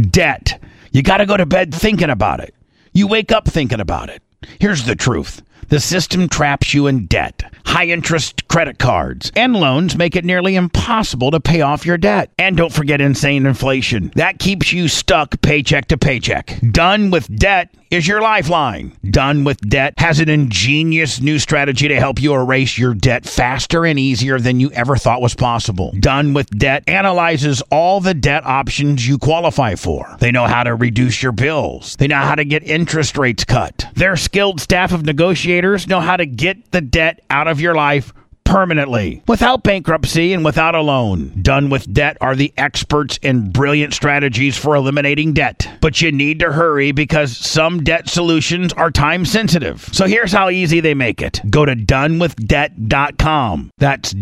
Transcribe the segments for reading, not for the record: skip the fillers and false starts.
Debt. You got to go to bed thinking about it. You wake up thinking about it. Here's the truth. The system traps you in debt. High-interest credit cards and loans make it nearly impossible to pay off your debt. And don't forget insane inflation. That keeps you stuck paycheck to paycheck. Done with Debt is your lifeline. Done with Debt has an ingenious new strategy to help you erase your debt faster and easier than you ever thought was possible. Done with Debt analyzes all the debt options you qualify for. They know how to reduce your bills. They know how to get interest rates cut. Their skilled staff of negotiators know how to get the debt out of your life permanently, without bankruptcy and without a loan. Done with Debt are the experts in brilliant strategies for eliminating debt. But you need to hurry because some debt solutions are time sensitive. So here's how easy they make it. Go to donewithdebt.com. That's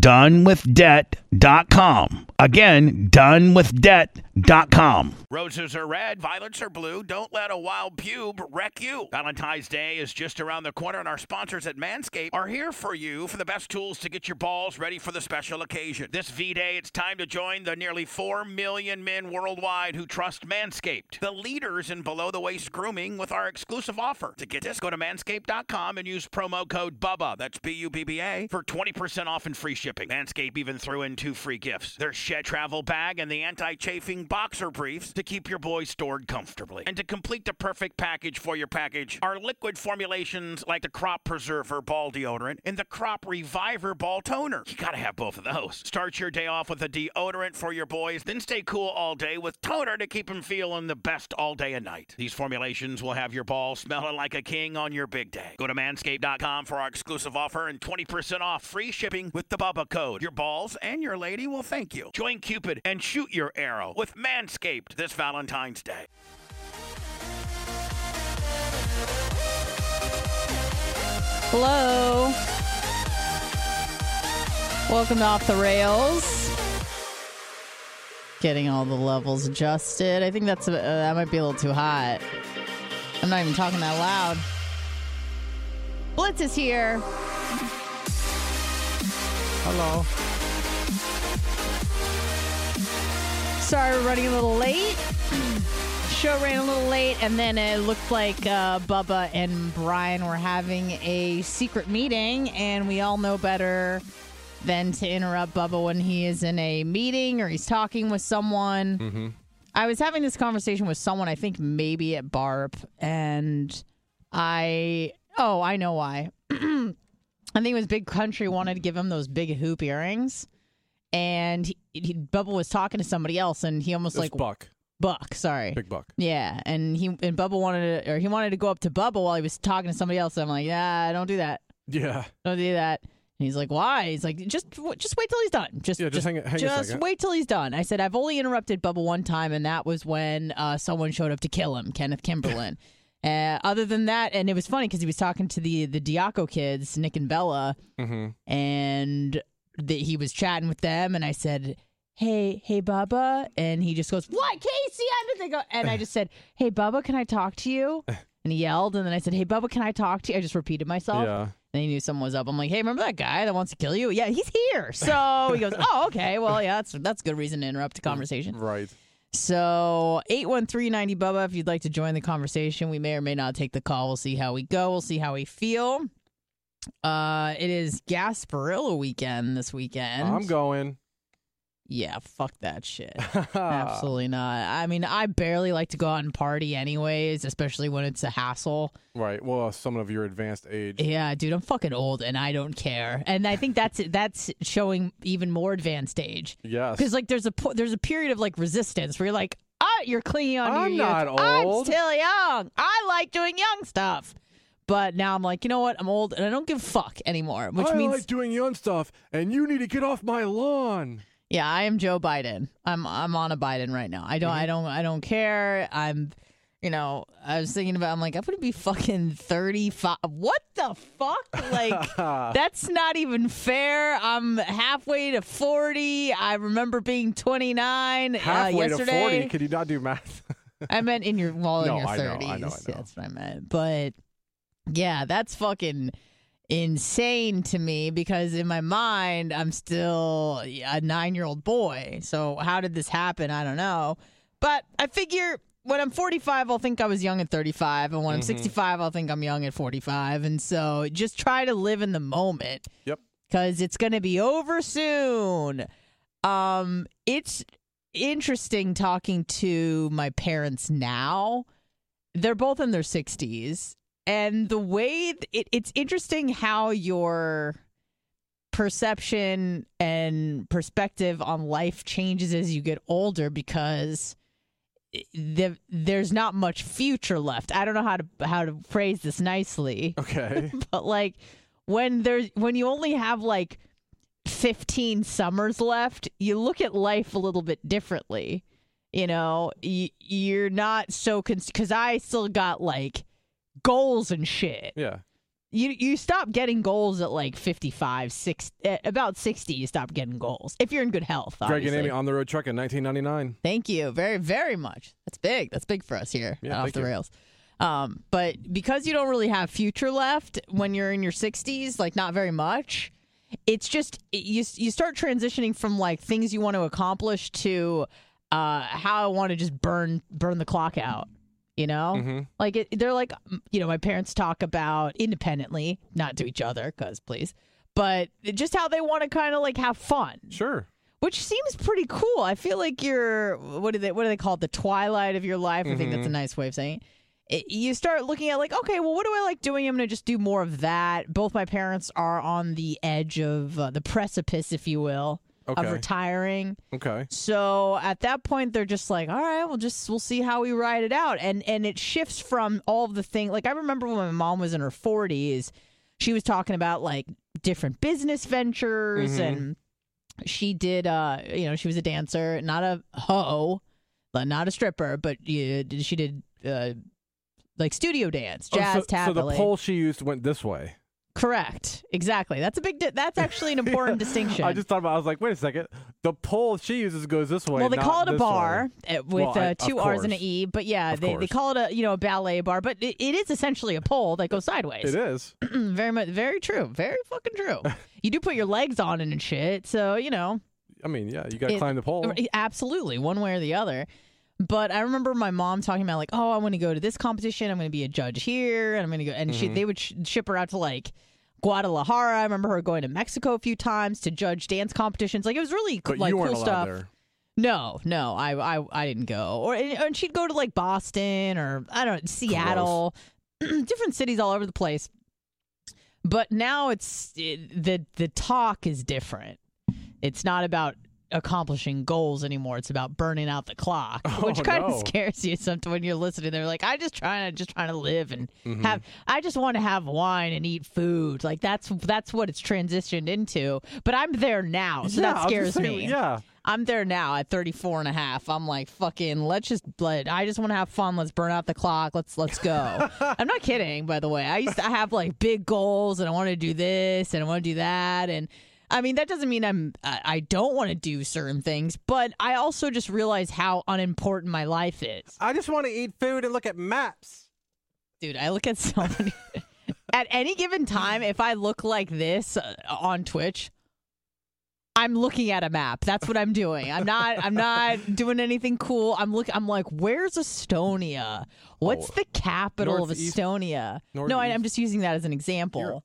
donewithdebt.com. Again, donewithdebt.com. Roses are red, violets are blue. Don't let a wild pube wreck you. Valentine's Day is just around the corner, and our sponsors at Manscaped are here for you for the best tools to get your balls ready for the special occasion. This V-Day, it's time to join the nearly 4 million men worldwide who trust Manscaped, the leaders in below-the-waist grooming, with our exclusive offer. To get this, go to manscaped.com and use promo code BUBBA, that's B-U-B-B-A, for 20% off and free shipping. Manscaped even threw in 2 free gifts. Their Shed Travel Bag and the anti-chafing boxer briefs to keep your boys stored comfortably. And to complete the perfect package for your package, our liquid formulations like the Crop Preserver Ball Deodorant and the Crop Reviver Ball Toner. You gotta have both of those. Start your day off with a deodorant for your boys, then stay cool all day with toner to keep them feeling the best all day and night. These formulations will have your balls smelling like a king on your big day. Go to manscaped.com for our exclusive offer and 20% off free shipping with the BUBBA code. Your balls and your lady will thank you. Join Cupid and shoot your arrow with Manscaped this Valentine's Day. Hello. Welcome to Off the Rails. Getting all the levels adjusted. I think that might be a little too hot. I'm not even talking that loud. Blitz is here. Hello. Sorry, we're running a little late. Show ran a little late, and then it looked like Bubba and Brian were having a secret meeting, and we all know better than to interrupt Bubba when he is in a meeting or he's talking with someone. Mm-hmm. I was having this conversation with someone, I think maybe at BARP, and I know why. I think it was Big Country wanted to give him those big hoop earrings. And Bubba was talking to somebody else, and he almost like Buck, sorry, Big Buck. Yeah, and Bubba wanted to go up to Bubba while he was talking to somebody else. And I'm like, yeah, don't do that. Yeah, don't do that. And he's like, why? He's like, just wait till he's done. Just wait till he's done. I said, I've only interrupted Bubba one time, and that was when someone showed up to kill him, Kenneth Kimberlin. Other than that, and it was funny because he was talking to the Diaco kids, Nick and Bella, and he was chatting with them, and I said, hey, Bubba, and he just goes, what, Casey? And I just said, hey, Bubba, can I talk to you? And he yelled, and then I said, hey, Bubba, can I talk to you? I just repeated myself. Yeah. And he knew someone was up. I'm like, hey, remember that guy that wants to kill you? Yeah, he's here. So he goes, oh, okay. Well, yeah, that's a good reason to interrupt the conversation. Right. So 813-90 Bubba, if you'd like to join the conversation, we may or may not take the call. We'll see how we go. We'll see how we feel. It is Gasparilla weekend this weekend. I'm going. Yeah, fuck that shit. Absolutely not. I mean, I barely like to go out and party anyways, especially when it's a hassle. Right. Well, someone of your advanced age. Yeah, dude, I'm fucking old and I don't care. And I think that's showing even more advanced age. Yes. Because like there's a period of like resistance where you're like, you're clinging on to your youth. I'm not old. I'm still young. I like doing young stuff. But now I'm like, you know what? I'm old and I don't give a fuck anymore. Which means I like doing young stuff, and you need to get off my lawn. Yeah, I am Joe Biden. I'm on a Biden right now. I don't care. I was thinking about, I'm like, I'm going to be fucking 35. What the fuck? Like, that's not even fair. I'm halfway to 40. I remember being 29 halfway yesterday. to 40? Could you not do math? I meant in your 30s. I know. That's what I meant. But yeah, that's fucking insane to me because in my mind I'm still a 9-year-old boy. So how did this happen? I don't know. But I figure when I'm 45, I'll think I was young at 35. And when I'm 65, I'll think I'm young at 45. And so just try to live in the moment. Yep. Because it's going to be over soon. It's interesting talking to my parents now. They're both in their 60s. And the way it's interesting how your perception and perspective on life changes as you get older, because there's not much future left. I don't know how to phrase this nicely. Okay. But like when you only have like 15 summers left, you look at life a little bit differently. You know, you're not so because I still got like goals and shit. Yeah. You stop getting goals at like 55, 60, about 60, you stop getting goals. If you're in good health, obviously. Greg and Amy on the road truck in 1999. Thank you. Very, very much. That's big. That's big for us here. Yeah, Off the rails. But because you don't really have future left when you're in your 60s, like not very much, it's just you start transitioning from like things you want to accomplish to how I want to just burn the clock out. You know, like they're like, you know, my parents talk about independently, not to each other, because please, but just how they want to kind of like have fun. Sure. Which seems pretty cool. I feel like you're what do they call it? The twilight of your life. I think that's a nice way of saying it. You start looking at like, okay, well, what do I like doing? I'm going to just do more of that. Both my parents are on the edge of the precipice, if you will. Okay. Of retiring. Okay. So at that point, they're just like, all right, we'll see how we ride it out. And it shifts from all of the things. Like I remember when my mom was in her 40s, she was talking about like different business ventures, and she did, you know, she was a dancer, not a hoe, not a stripper, but she did like studio dance, jazz, tap. So the pole she used went this way. Correct. Exactly. That's that's actually an important distinction. I just thought about it. I was like, wait a second. The pole she uses goes this way. Well, they call it a bar with two R's course. and an E. But yeah, they call it a ballet bar. But it is essentially a pole that goes sideways. It is. Very much. Very true. Very fucking true. You do put your legs on it and shit. So, you know. I mean, yeah, you got to climb the pole. Absolutely. One way or the other. But I remember my mom talking about like, oh, I want to go to this competition. I'm going to be a judge here. And I'm going to go. And they would ship her out to like Guadalajara. I remember her going to Mexico a few times to judge dance competitions. Like it was really but like you weren't cool allowed stuff. There. No, I didn't go. And she'd go to like Boston or I don't know, Seattle, different cities all over the place. But now the talk is different. It's not about accomplishing goals anymore. It's about burning out the clock, which kind of scares you sometimes when you're listening. They're like, I'm just trying to live and have. I just want to have wine and eat food. Like that's what it's transitioned into. But I'm there now, so that scares me. Yeah. I'm there now at 34 and a half. I'm like, fucking, I just want to have fun. Let's burn out the clock. Let's go. I'm not kidding, by the way. I used to have like big goals and I want to do this and I want to do that. And I mean, that doesn't mean I don't want to do certain things, but I also just realize how unimportant my life is. I just want to eat food and look at maps. Dude, I look at so many. At any given time, if I look like this on Twitch, I'm looking at a map. That's what I'm doing. I'm not doing anything cool. I'm like, where's Estonia? What's the capital Northeast, of Estonia? Northeast. No, I'm just using that as an example.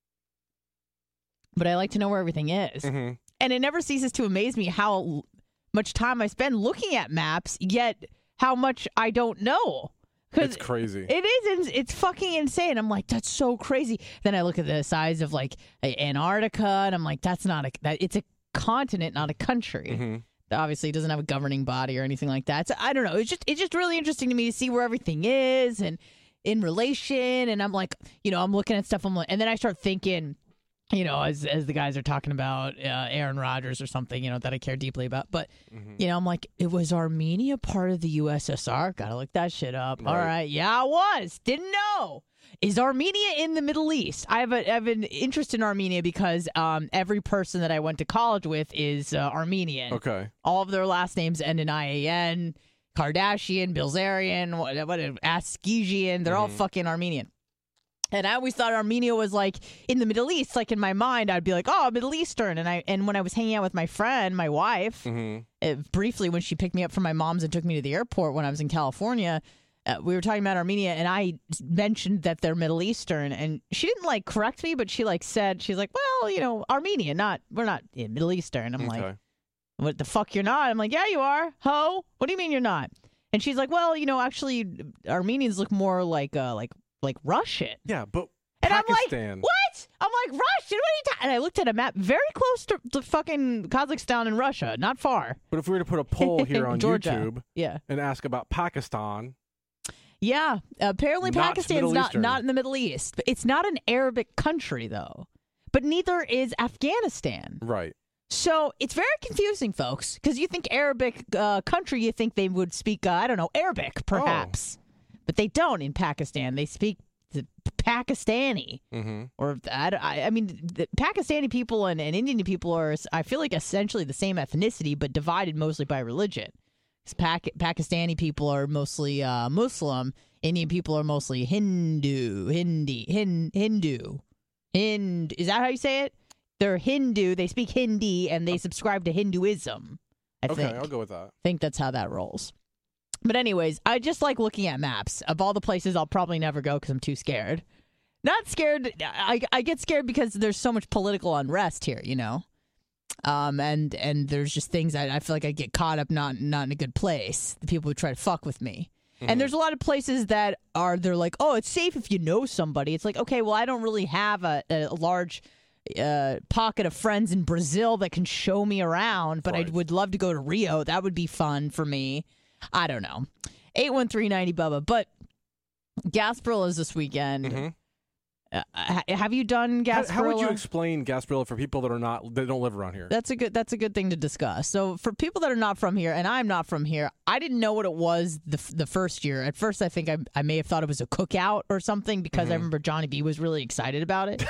But I like to know where everything is. And it never ceases to amaze me how much time I spend looking at maps, yet how much I don't know. It's crazy. It is. It's fucking insane. I'm like, that's so crazy. Then I look at the size of like Antarctica, and I'm like, it's a continent, not a country. Obviously, it doesn't have a governing body or anything like that. So I don't know. It's just really interesting to me to see where everything is and in relation. And I'm like, you know, I'm looking at stuff. And then I start thinking, you know, as the guys are talking about Aaron Rodgers or something, you know, that I care deeply about. But, you know, I'm like, it was Armenia part of the USSR? Gotta look that shit up. Right. All right. Yeah, it was. Didn't know. Is Armenia in the Middle East? I have an interest in Armenia because every person that I went to college with is Armenian. Okay. All of their last names end in IAN. Kardashian, Bilzerian, what Askijian. They're all fucking Armenian. And I always thought Armenia was like in the Middle East. Like in my mind, I'd be like, oh, Middle Eastern. And when I was hanging out with my friend, my wife, briefly when she picked me up from my mom's and took me to the airport when I was in California. We were talking about Armenia, and I mentioned that they're Middle Eastern, and she didn't like correct me, but she like said, she's like, well, Armenia, we're not Middle Eastern. I'm like, what the fuck, you're not? I'm like, yeah, you are. Ho? What do you mean you're not? And she's like, well, actually, Armenians look more like Russian. Yeah, but and Pakistan. I'm like, what? I'm like, Russian? What are you talking? And I looked at a map very close to fucking Kazakhstan and Russia, not far. But if we were to put a poll here on Georgia. YouTube and ask about Pakistan. Yeah, apparently Not Pakistan's not in the Middle East. It's not an Arabic country, though. But neither is Afghanistan. Right. So it's very confusing, folks, because you think Arabic country, you think they would speak, Arabic, perhaps. But they don't in Pakistan. They speak the Pakistani. Mm-hmm. Or, I mean, the Pakistani people and Indian people are, I feel like, essentially the same ethnicity, but divided mostly by religion. Pakistani people are mostly Muslim. Indian people are mostly Hindu. Is that how you say it? They're Hindu. They speak Hindi, and they subscribe to Hinduism. I think. Okay, I'll go with that. I think that's how that rolls. But anyways, I just like looking at maps of all the places I'll probably never go because I'm too scared. Not scared. I get scared because there's so much political unrest here, and there's just things I feel like I get caught up not in a good place. The people who try to fuck with me. Mm-hmm. And there's a lot of places that they're like, oh, it's safe if you know somebody. It's like, okay, well, I don't really have a large pocket of friends in Brazil that can show me around, but right. I would love to go to Rio. That would be fun for me. I don't know. 81390 Bubba. But Gasparilla is this weekend. Mm-hmm. Have you done Gasparilla? How would you explain Gasparilla for people that don't live around here? That's a good thing to discuss. So for people that are not from here, and I'm not from here, I didn't know what it was the first year. At first, I think I may have thought it was a cookout or something because I remember Johnny B was really excited about it.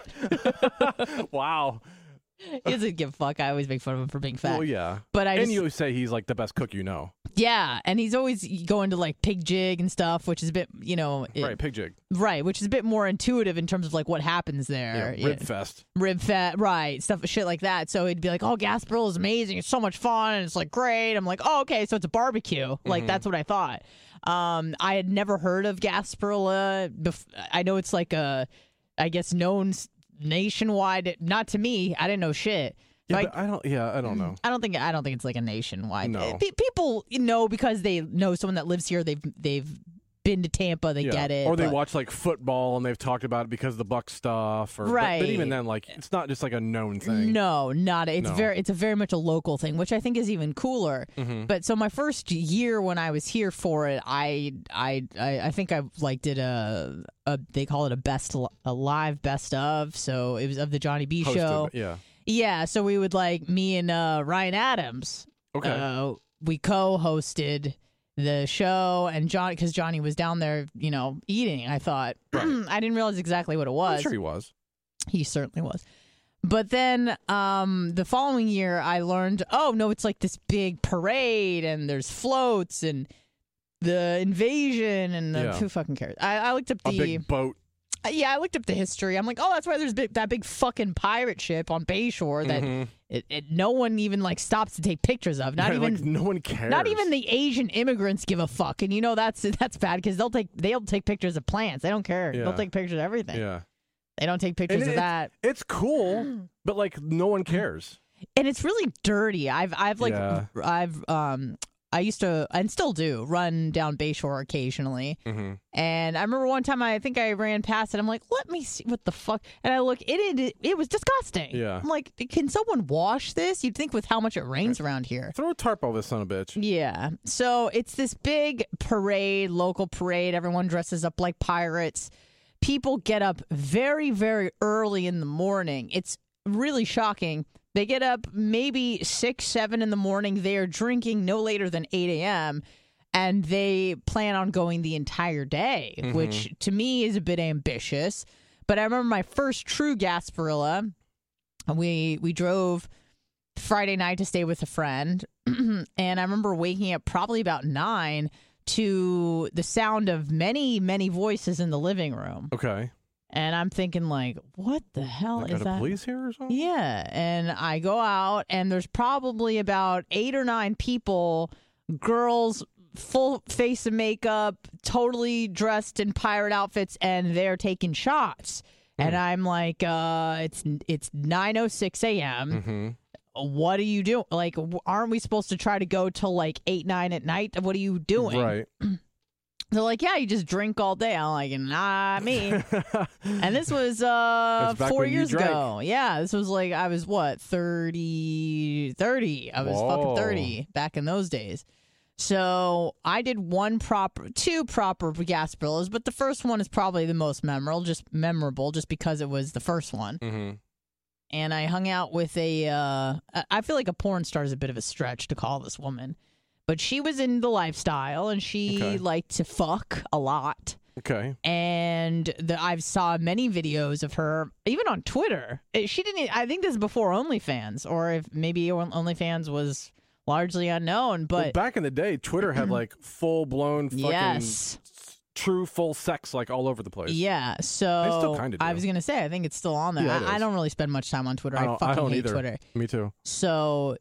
Wow. He doesn't give a fuck. I always make fun of him for being fat. Well, yeah. But you always say he's like the best cook you know. Yeah, and he's always going to like Pig Jig and stuff, which is a bit, right, Pig Jig. Right, which is a bit more intuitive in terms of like what happens there. Yeah, Rib Fest, right, shit like that. So he'd be like, oh, Gasparilla is amazing. It's so much fun, and it's like great. I'm like, oh, okay, so it's a barbecue. Like, that's what I thought. I had never heard of Gasparilla. I know it's like known nationwide. Not to me. I didn't know shit. Yeah, but I don't know. I don't think it's like a nationwide. No. People know because they know someone that lives here. They've been to Tampa. They get it. Or they watch like football and they've talked about it because of the Buck stuff. Right. But even then, like it's not just like a known thing. No, not. It's very much a local thing, which I think is even cooler. Mm-hmm. But so my first year when I was here for it, I think I like did a they call it a live best of. So it was of the Johnny B show. Yeah. Yeah, so we would me and Ryan Adams. Okay. We co-hosted the show, and because Johnny was down there, eating. I thought I didn't realize exactly what it was. I'm sure he was. He certainly was. But then the following year, I learned, oh no, it's like this big parade, and there's floats, and the invasion, and who fucking cares? I looked up a big boat. Yeah, I looked up the history. I'm like, oh, that's why there's that big fucking pirate ship on Bayshore that no one even stops to take pictures of. Not even no one cares. Not even the Asian immigrants give a fuck, and that's bad because they'll take pictures of plants. They don't care. Yeah. They'll take pictures of everything. Yeah, they don't take pictures of that. It's cool, but no one cares. And it's really dirty. I used to, and still do, run down Bayshore occasionally. Mm-hmm. And I remember one time I think I ran past it. I'm like, let me see what the fuck. And I look, it was disgusting. Yeah. I'm like, can someone wash this? You'd think with how much it rains around here. Throw a tarp over this son of a bitch. Yeah. So it's this big parade, local parade. Everyone dresses up like pirates. People get up very, very early in the morning. It's really shocking. They get up maybe 6, 7 in the morning. They are drinking no later than 8 a.m., and they plan on going the entire day, which to me is a bit ambitious. But I remember my first true Gasparilla. We drove Friday night to stay with a friend, and I remember waking up probably about 9 to the sound of many, many voices in the living room. Okay. And I'm thinking, like, what the hell Like, is are the that? police here or something? Yeah. And I go out, and there's probably about 8 or 9 people, girls, full face of makeup, totally dressed in pirate outfits, and they're taking shots. And I'm like, it's 9:06 a.m. Mm-hmm. What are you doing? Like, aren't we supposed to try to go till like 8, 9 at night? What are you doing? Right. They're like, yeah, you just drink all day. I'm like, not me. And this was That's back 4 when you years drank. ago. Yeah, this was like, I was what, 30. I was fucking Whoa. 30 back in those days. So I did two proper Gasparillas, but the first one is probably the most memorable just because it was the first one. Mm-hmm. And I hung out with I feel like a porn star is a bit of a stretch to call this woman, but she was in the lifestyle, and she liked to fuck a lot. Okay. And I've saw many videos of her, even on Twitter. She didn't. I think this is before OnlyFans, or if maybe OnlyFans was largely unknown. But Well, back in the day, Twitter had like full blown fucking yes, true full sex like all over the place. yeah. They So still kinda do. I was gonna say, I think it's still on there. Yeah, it I is. don't really spend much time on Twitter. I I don't fucking hate either. Twitter. Me too. So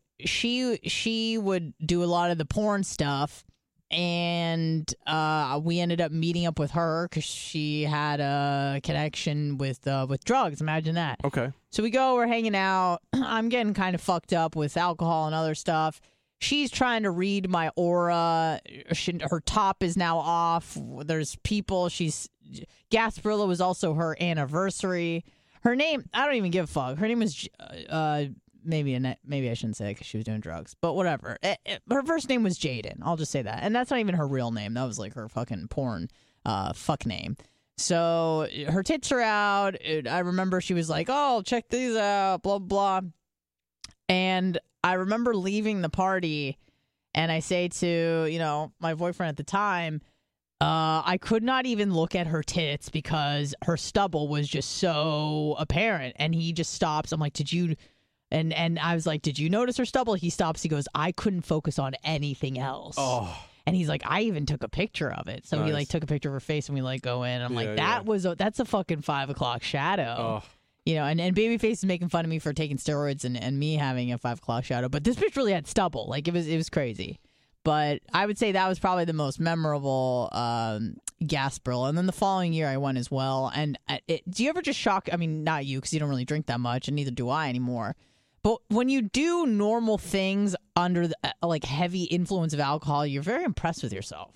she would do a lot of the porn stuff, and we ended up meeting up with her because she had a connection with drugs. Imagine that. Okay. So we go, we're hanging out. I'm getting kind of fucked up with alcohol and other stuff. She's trying to read my aura. Her top is now off. There's people. Gasparilla was also her anniversary. Her name, I don't even give a fuck. Her name was maybe I shouldn't say it because she was doing drugs, but whatever. Her first name was Jaden. I'll just say that, and that's not even her real name. That was like her fucking porn fuck name. So her tits are out. I remember she was like, "Oh, check these out," blah blah. And I remember leaving the party, and I say to my boyfriend at the time, I could not even look at her tits because her stubble was just so apparent. And he just stops. I'm like, did you? And I was like, did you notice her stubble? He stops. He goes, I couldn't focus on anything else. Oh. And he's like, I even took a picture of it. So he like took a picture of her face, and we like go in. And I'm like, that's a fucking 5 o'clock shadow. Oh. And Babyface is making fun of me for taking steroids and me having a 5 o'clock shadow. But this bitch really had stubble. Like, it was crazy. But I would say that was probably the most memorable Gasparilla. And then the following year I went as well. And do you ever just shock? I mean, not you, because you don't really drink that much, and neither do I anymore. But when you do normal things under the like heavy influence of alcohol, you're very impressed with yourself.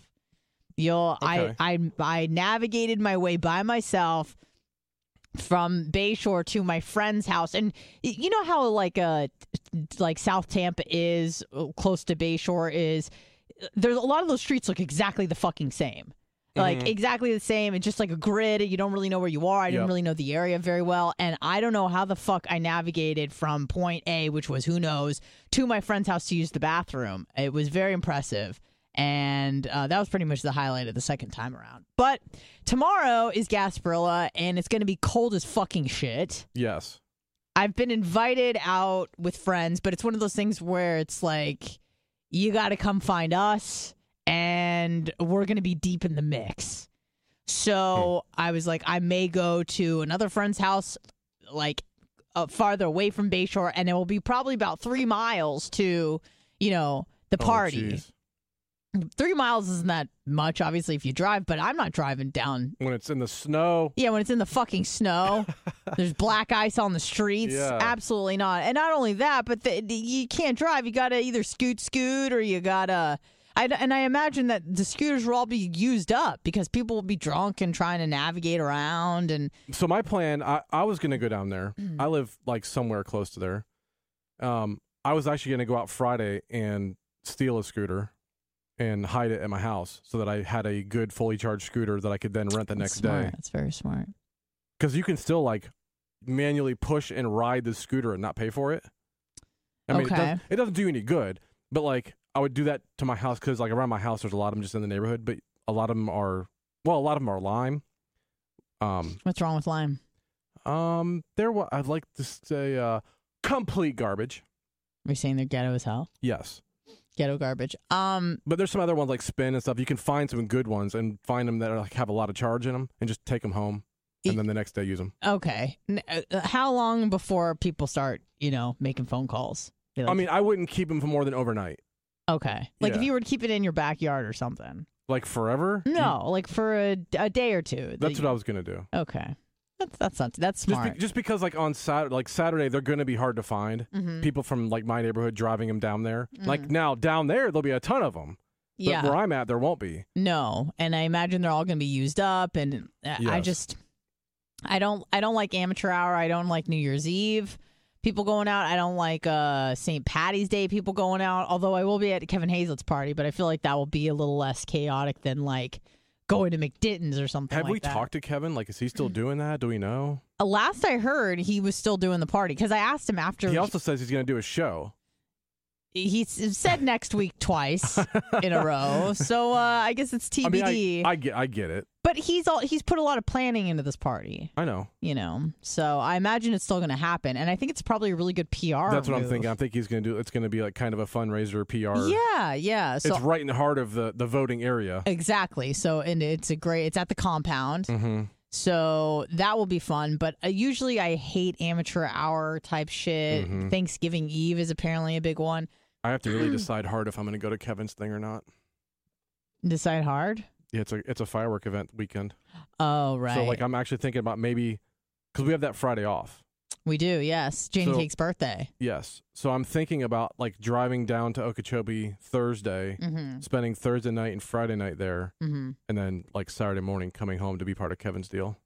I navigated my way by myself from Bayshore to my friend's house, and you know how like South Tampa is close to Bayshore is. There's a lot of those streets look exactly the fucking same. Like, exactly the same. It's just like a grid. You don't really know where you are. I didn't really know the area very well. And I don't know how the fuck I navigated from point A, which was who knows, to my friend's house to use the bathroom. It was very impressive. And that was pretty much the highlight of the second time around. But tomorrow is Gasparilla, and it's going to be cold as fucking shit. Yes. I've been invited out with friends, but it's one of those things where it's like, you got to come find us. And we're going to be deep in the mix. So I was like, I may go to another friend's house, like farther away from Bayshore, and it will be probably about 3 miles to, the party. Geez. 3 miles isn't that much, obviously, if you drive, but I'm not driving down. When it's in the snow. Yeah, when it's in the fucking snow. There's black ice on the streets. Yeah. Absolutely not. And not only that, but you can't drive. You got to either scoot, or you got to... I imagine that the scooters will all be used up because people will be drunk and trying to navigate around. And So my plan, I was going to go down there. I live like somewhere close to there. I was actually going to go out Friday and steal a scooter and hide it at my house so that I had a good fully charged scooter that I could then rent the next day. That's very smart. Because you can still like manually push and ride the scooter and not pay for it. I mean, it doesn't do you any good, but like I would do that to my house because like around my house there's a lot of them just in the neighborhood, but a lot of them are lime. What's wrong with lime? They're what I'd like to say complete garbage. Are you saying they're ghetto as hell? Yes. Ghetto garbage. But there's some other ones like Spin and stuff. You can find some good ones and find them that are, like have a lot of charge in them and just take them home. and then the next day use them. Okay. How long before people start, making phone calls? I mean, I wouldn't keep them for more than overnight. Okay. Like if you were to keep it in your backyard or something. Like forever? No, like for a day or two. That's what I was going to do. Okay. That's smart. Just because like on Saturday, they're going to be hard to find. Mm-hmm. People from like my neighborhood driving them down there. Mm. Like now down there, there'll be a ton of them. But Yeah. where I'm at, there won't be. No, and I imagine they're all going to be used up. And I don't like amateur hour. I don't like New Year's Eve people going out. I don't like St. Patty's Day people going out. Although I will be at Kevin Hazelt's party, but I feel like that will be a little less chaotic than like going to McDitton's or something. Have like we that. talked to Kevin? Like, is he still doing that? Do we know? Last I heard, he was still doing the party because I asked him after. He also says he's going to do a show. He said next week twice in a row, so I guess it's TBD. I mean, I get it, but he's put a lot of planning into this party. I know. So I imagine it's still going to happen, and I think it's probably a really good PR. That's what move. I'm thinking. I think he's going to do. It's going to be like kind of a fundraiser PR. Yeah. So it's right in the heart of the voting area. Exactly. So and it's at the compound. Mm-hmm. So that will be fun. But usually I hate amateur hour type shit. Mm-hmm. Thanksgiving Eve is apparently a big one. I have to really decide hard if I'm going to go to Kevin's thing or not. Decide hard? Yeah, it's a firework event weekend. Oh, right. So like I'm actually thinking about maybe because we have that Friday off. We do, yes. Janie Cake's birthday. Yes. So I'm thinking about like driving down to Okeechobee Thursday, spending Thursday night and Friday night there, and then like Saturday morning coming home to be part of Kevin's deal.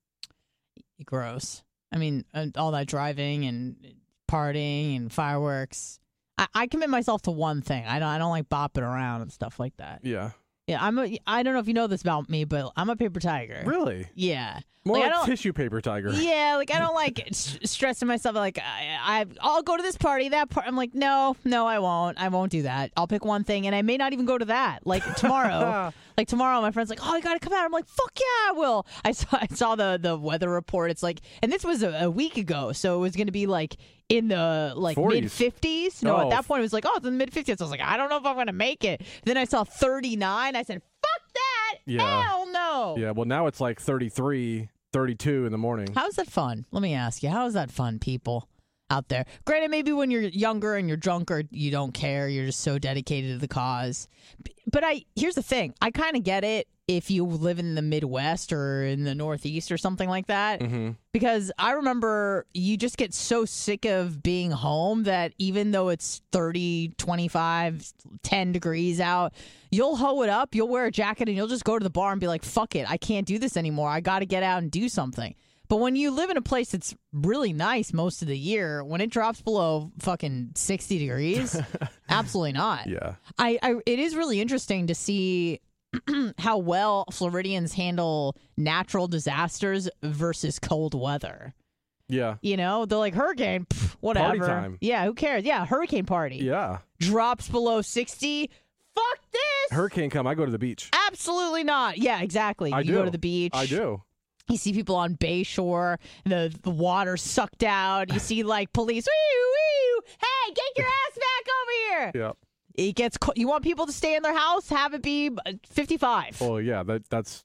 Gross. I mean, all that driving and partying and fireworks. I commit myself to one thing. I don't like bopping around and stuff like that. Yeah. Yeah, I don't know if you know this about me, but I'm a paper tiger. Really? Yeah. More like, like tissue paper tiger. Yeah, like I don't like stressing myself. Like I'll go to this party, that part. I'm like, no, I won't. I won't do that. I'll pick one thing, and I may not even go to that. Like tomorrow, my friend's like, oh, you gotta come out. I'm like, fuck yeah, I will. I saw the weather report. It's like, and this was a week ago, so it was gonna be like in the mid 50s. No, at that point it was like, oh, it's in the mid 50s. I was like, I don't know if I'm gonna make it. Then I saw 39. I said, fuck that. Yeah. Hell no. Yeah. Well, now it's like 33, 32 in the morning. How's that fun? Let me ask you. How is that fun, people out there? Granted, maybe when you're younger and you're drunker, you don't care. You're just so dedicated to the cause. But here's the thing. I kind of get it if you live in the Midwest or in the Northeast or something like that. Mm-hmm. Because I remember you just get so sick of being home that even though it's 30, 25, 10 degrees out, you'll hoe it up, you'll wear a jacket, and you'll just go to the bar and be like, fuck it, I can't do this anymore. I got to get out and do something. But when you live in a place that's really nice most of the year, when it drops below fucking 60 degrees, absolutely not. Yeah. It is really interesting to see how well Floridians handle natural disasters versus cold weather. Yeah. They're like, hurricane, whatever. Party time. Yeah, who cares? Yeah, hurricane party. Yeah. Drops below 60. Fuck this. Hurricane come, I go to the beach. Absolutely not. Yeah, exactly. You go to the beach. I do. You see people on Bayshore, the water sucked out. You see like police, woo, hey, get your ass back over here. Yeah. It gets. You want people to stay in their house? Have it be 55. Well, yeah, there's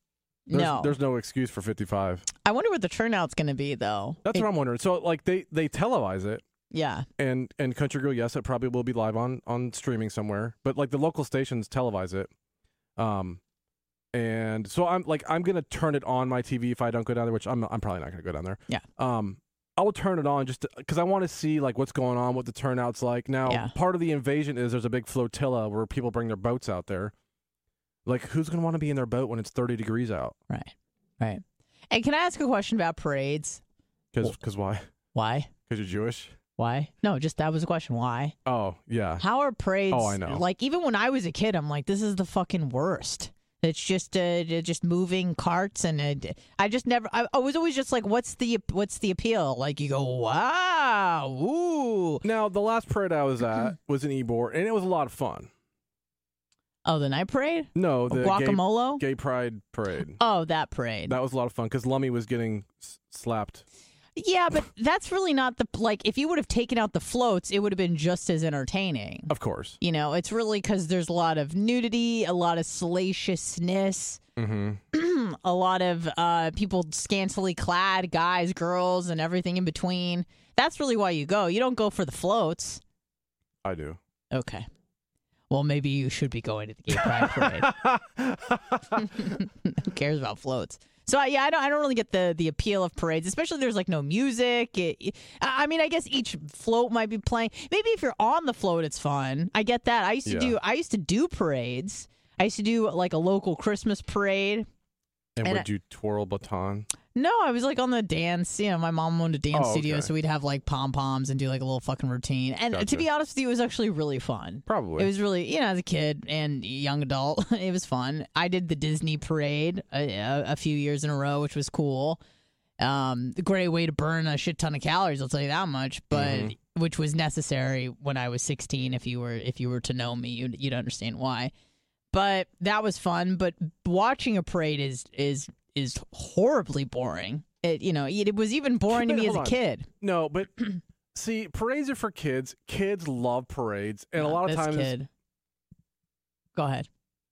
no excuse for 55. I wonder what the turnout's going to be, though. That's what I'm wondering. So, like, they televise it. Yeah. And Country Girl, yes, it probably will be live on streaming somewhere. But like the local stations televise it. And so I'm going to turn it on my TV if I don't go down there, which I'm probably not going to go down there. Yeah. I will turn it on just because I want to see like what's going on, what the turnout's like. Now, part of the invasion is there's a big flotilla where people bring their boats out there. Like, who's going to want to be in their boat when it's 30 degrees out? Right. Hey, can I ask a question about parades? Because why? Why? Because you're Jewish? Why? No, just that was a question. Why? Oh, yeah. How are parades? Oh, I know. Like, even when I was a kid, I'm like, this is the fucking worst. It's just moving carts, and I just never. I was always just like, what's the appeal? Like, you go, wow, ooh. Now, the last parade I was at was in Ybor, and it was a lot of fun. Oh, the night parade? No, the Guacamole? gay pride parade. Oh, that parade. That was a lot of fun because Lummy was getting slapped. Yeah, but that's really not if you would have taken out the floats, it would have been just as entertaining. Of course. It's really because there's a lot of nudity, a lot of salaciousness. Mm-hmm. a lot of people scantily clad, guys, girls, and everything in between. That's really why you go. You don't go for the floats. I do. Okay. Well, maybe you should be going to the Gay Pride Parade. Who cares about floats? So I don't really get the appeal of parades, especially if there's like no music. I mean, I guess each float might be playing. Maybe if you're on the float, it's fun. I get that. I used to do parades. I used to do like a local Christmas parade. And would you twirl baton? No, I was like on the dance. You know, my mom owned a dance studio, okay. so we'd have like pom-poms and do like a little fucking routine. And Gotcha. to be honest with you, it was actually really fun. Probably. It was really, as a kid and young adult, it was fun. I did the Disney parade a few years in a row, which was cool. The great way to burn a shit ton of calories, I'll tell you that much. But which was necessary when I was 16. If you were to know me, you'd understand why. But that was fun. But watching a parade is horribly boring. It was even boring to me as a kid. No, but see, parades are for kids. Kids love parades, and a lot of times, Go ahead.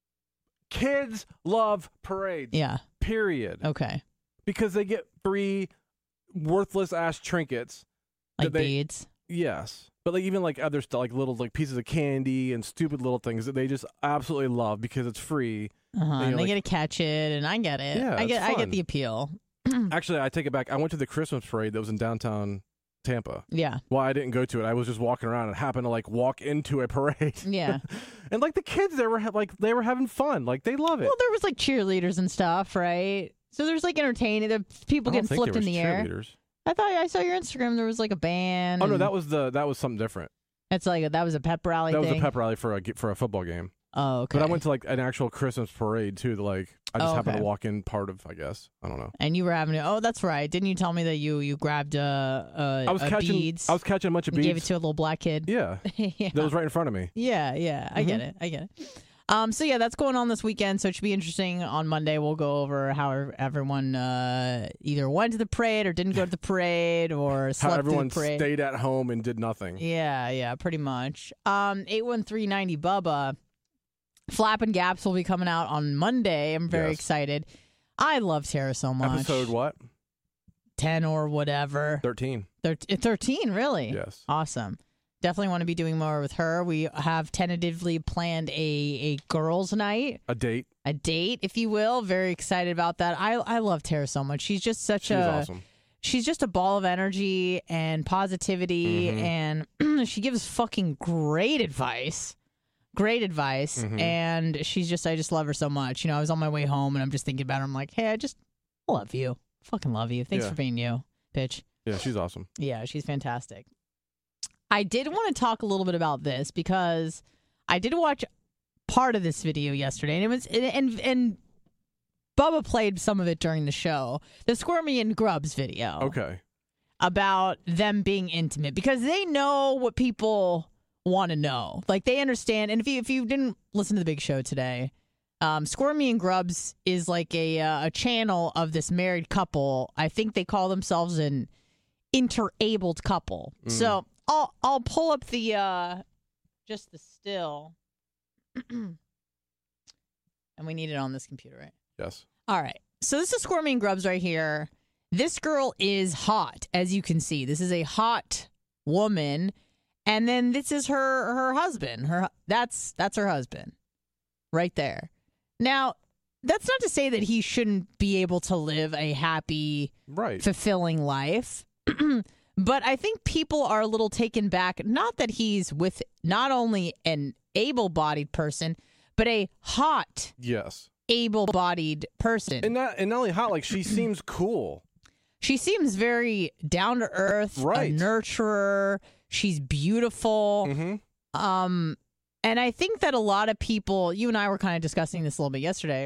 Kids love parades. Yeah. Period. Okay. Because they get free, worthless ass trinkets. Like beads. Yes. But like even like other stuff, like little like pieces of candy and stupid little things that they just absolutely love because it's free. And they get to catch it, and I get it. Yeah, I get the appeal. Actually, I take it back. I went to the Christmas parade that was in downtown Tampa. Yeah. Well, I didn't go to it. I was just walking around and happened to like walk into a parade. Yeah. And like the kids there were they were having fun. Like they love it. Well, there was like cheerleaders and stuff, right? So there's like entertaining. The people getting flipped in the air. I thought I saw your Instagram. There was like a band. Oh no, that was something different. It's like that was a pep rally. That was a pep rally for a football game. Oh, okay. But I went to like an actual Christmas parade too. I just happened to walk in part of, I guess. I don't know. And you were having it. Oh, that's right. Didn't you tell me that you grabbed beads? I was catching a bunch of beads. Gave it to a little black kid. Yeah. Yeah. That was right in front of me. Yeah. I get it. So yeah, that's going on this weekend. So it should be interesting. On Monday, we'll go over how everyone either went to the parade or didn't go to the parade or slept how everyone through the parade. Stayed at home and did nothing. Yeah, pretty much. 81390 Bubba. Flap and Gaps will be coming out on Monday. I'm very excited. I love Tara so much. Episode what? 10 or whatever. 13. 13, really? Yes. Awesome. Definitely want to be doing more with her. We have tentatively planned a girls' night. A date, if you will. Very excited about that. I love Tara so much. She's just she's awesome. She's just a ball of energy and positivity, and she gives fucking great advice. And I just love her so much. I was on my way home and I'm just thinking about her. I'm like, hey, I love you. Fucking love you. Thanks for being you, bitch. Yeah, she's awesome. Yeah, she's fantastic. I did want to talk a little bit about this because I did watch part of this video yesterday, and it was and Bubba played some of it during the show. The Squirmy and Grubs video. Okay. About them being intimate because they know what people want to know. Like they understand. And if you didn't listen to the big show today, Squirmy and Grubs is like a channel of this married couple. I think they call themselves an interabled couple. So I'll pull up the just the still. And we need it on this computer, right? Yes. All right. So this is Squirmy and Grubs right here. This girl is hot, as you can see. This is a hot woman. And then this is her husband. That's her husband right there. Now, that's not to say that he shouldn't be able to live a happy, fulfilling life. But I think people are a little taken back. Not that he's with not only an able-bodied person, but a hot, able-bodied person. And not only hot, like she seems cool. She seems very down to earth, a nurturer. She's beautiful. And I think that a lot of people, you and I were kind of discussing this a little bit yesterday.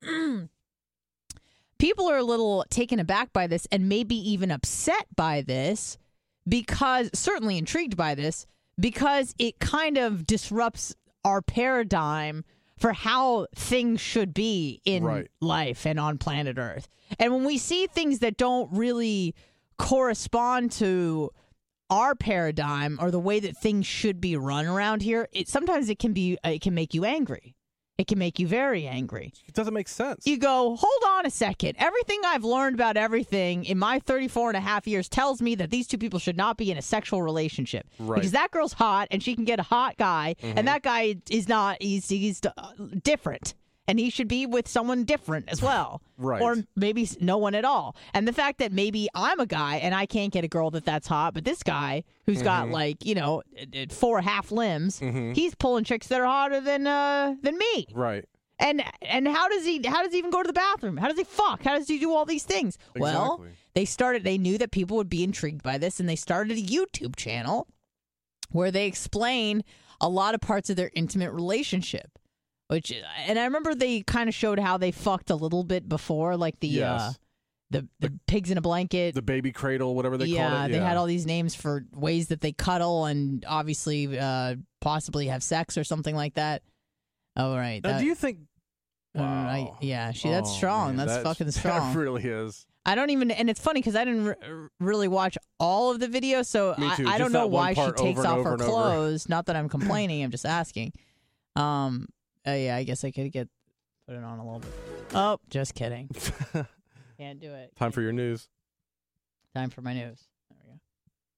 People are a little taken aback by this and maybe even upset by this certainly intrigued by this, because it kind of disrupts our paradigm for how things should be in life and on planet Earth. And when we see things that don't really correspond to our paradigm or the way that things should be run around here, sometimes it can make you angry. It can make you very angry. It doesn't make sense. You go, hold on a second. Everything I've learned about everything in my 34 and a half years tells me that these two people should not be in a sexual relationship. Right. Because that girl's hot and she can get a hot guy, and that guy is not, he's different. And he should be with someone different as well. Right. Or maybe no one at all. And the fact that maybe I'm a guy and I can't get a girl that's hot, but this guy who's got 4 half limbs, he's pulling chicks that are hotter than me. Right. And how does he even go to the bathroom? How does he fuck? How does he do all these things? Exactly. Well, they knew that people would be intrigued by this, and they started a YouTube channel where they explain a lot of parts of their intimate relationship. And I remember they kind of showed how they fucked a little bit before, like the pigs in a blanket, the baby cradle, whatever they call it. Yeah, they had all these names for ways that they cuddle and obviously possibly have sex or something like that. Oh, right. Do you think? Wow. That's strong. Man, that's fucking strong. That really is. I don't even, and it's funny because I didn't really watch all of the video, so I don't know why she takes off her clothes. Not that I'm complaining, I'm just asking. Yeah, I guess I could put it on a little bit. Oh, just kidding. Can't do it. Time for your news. Time for my news. There we go.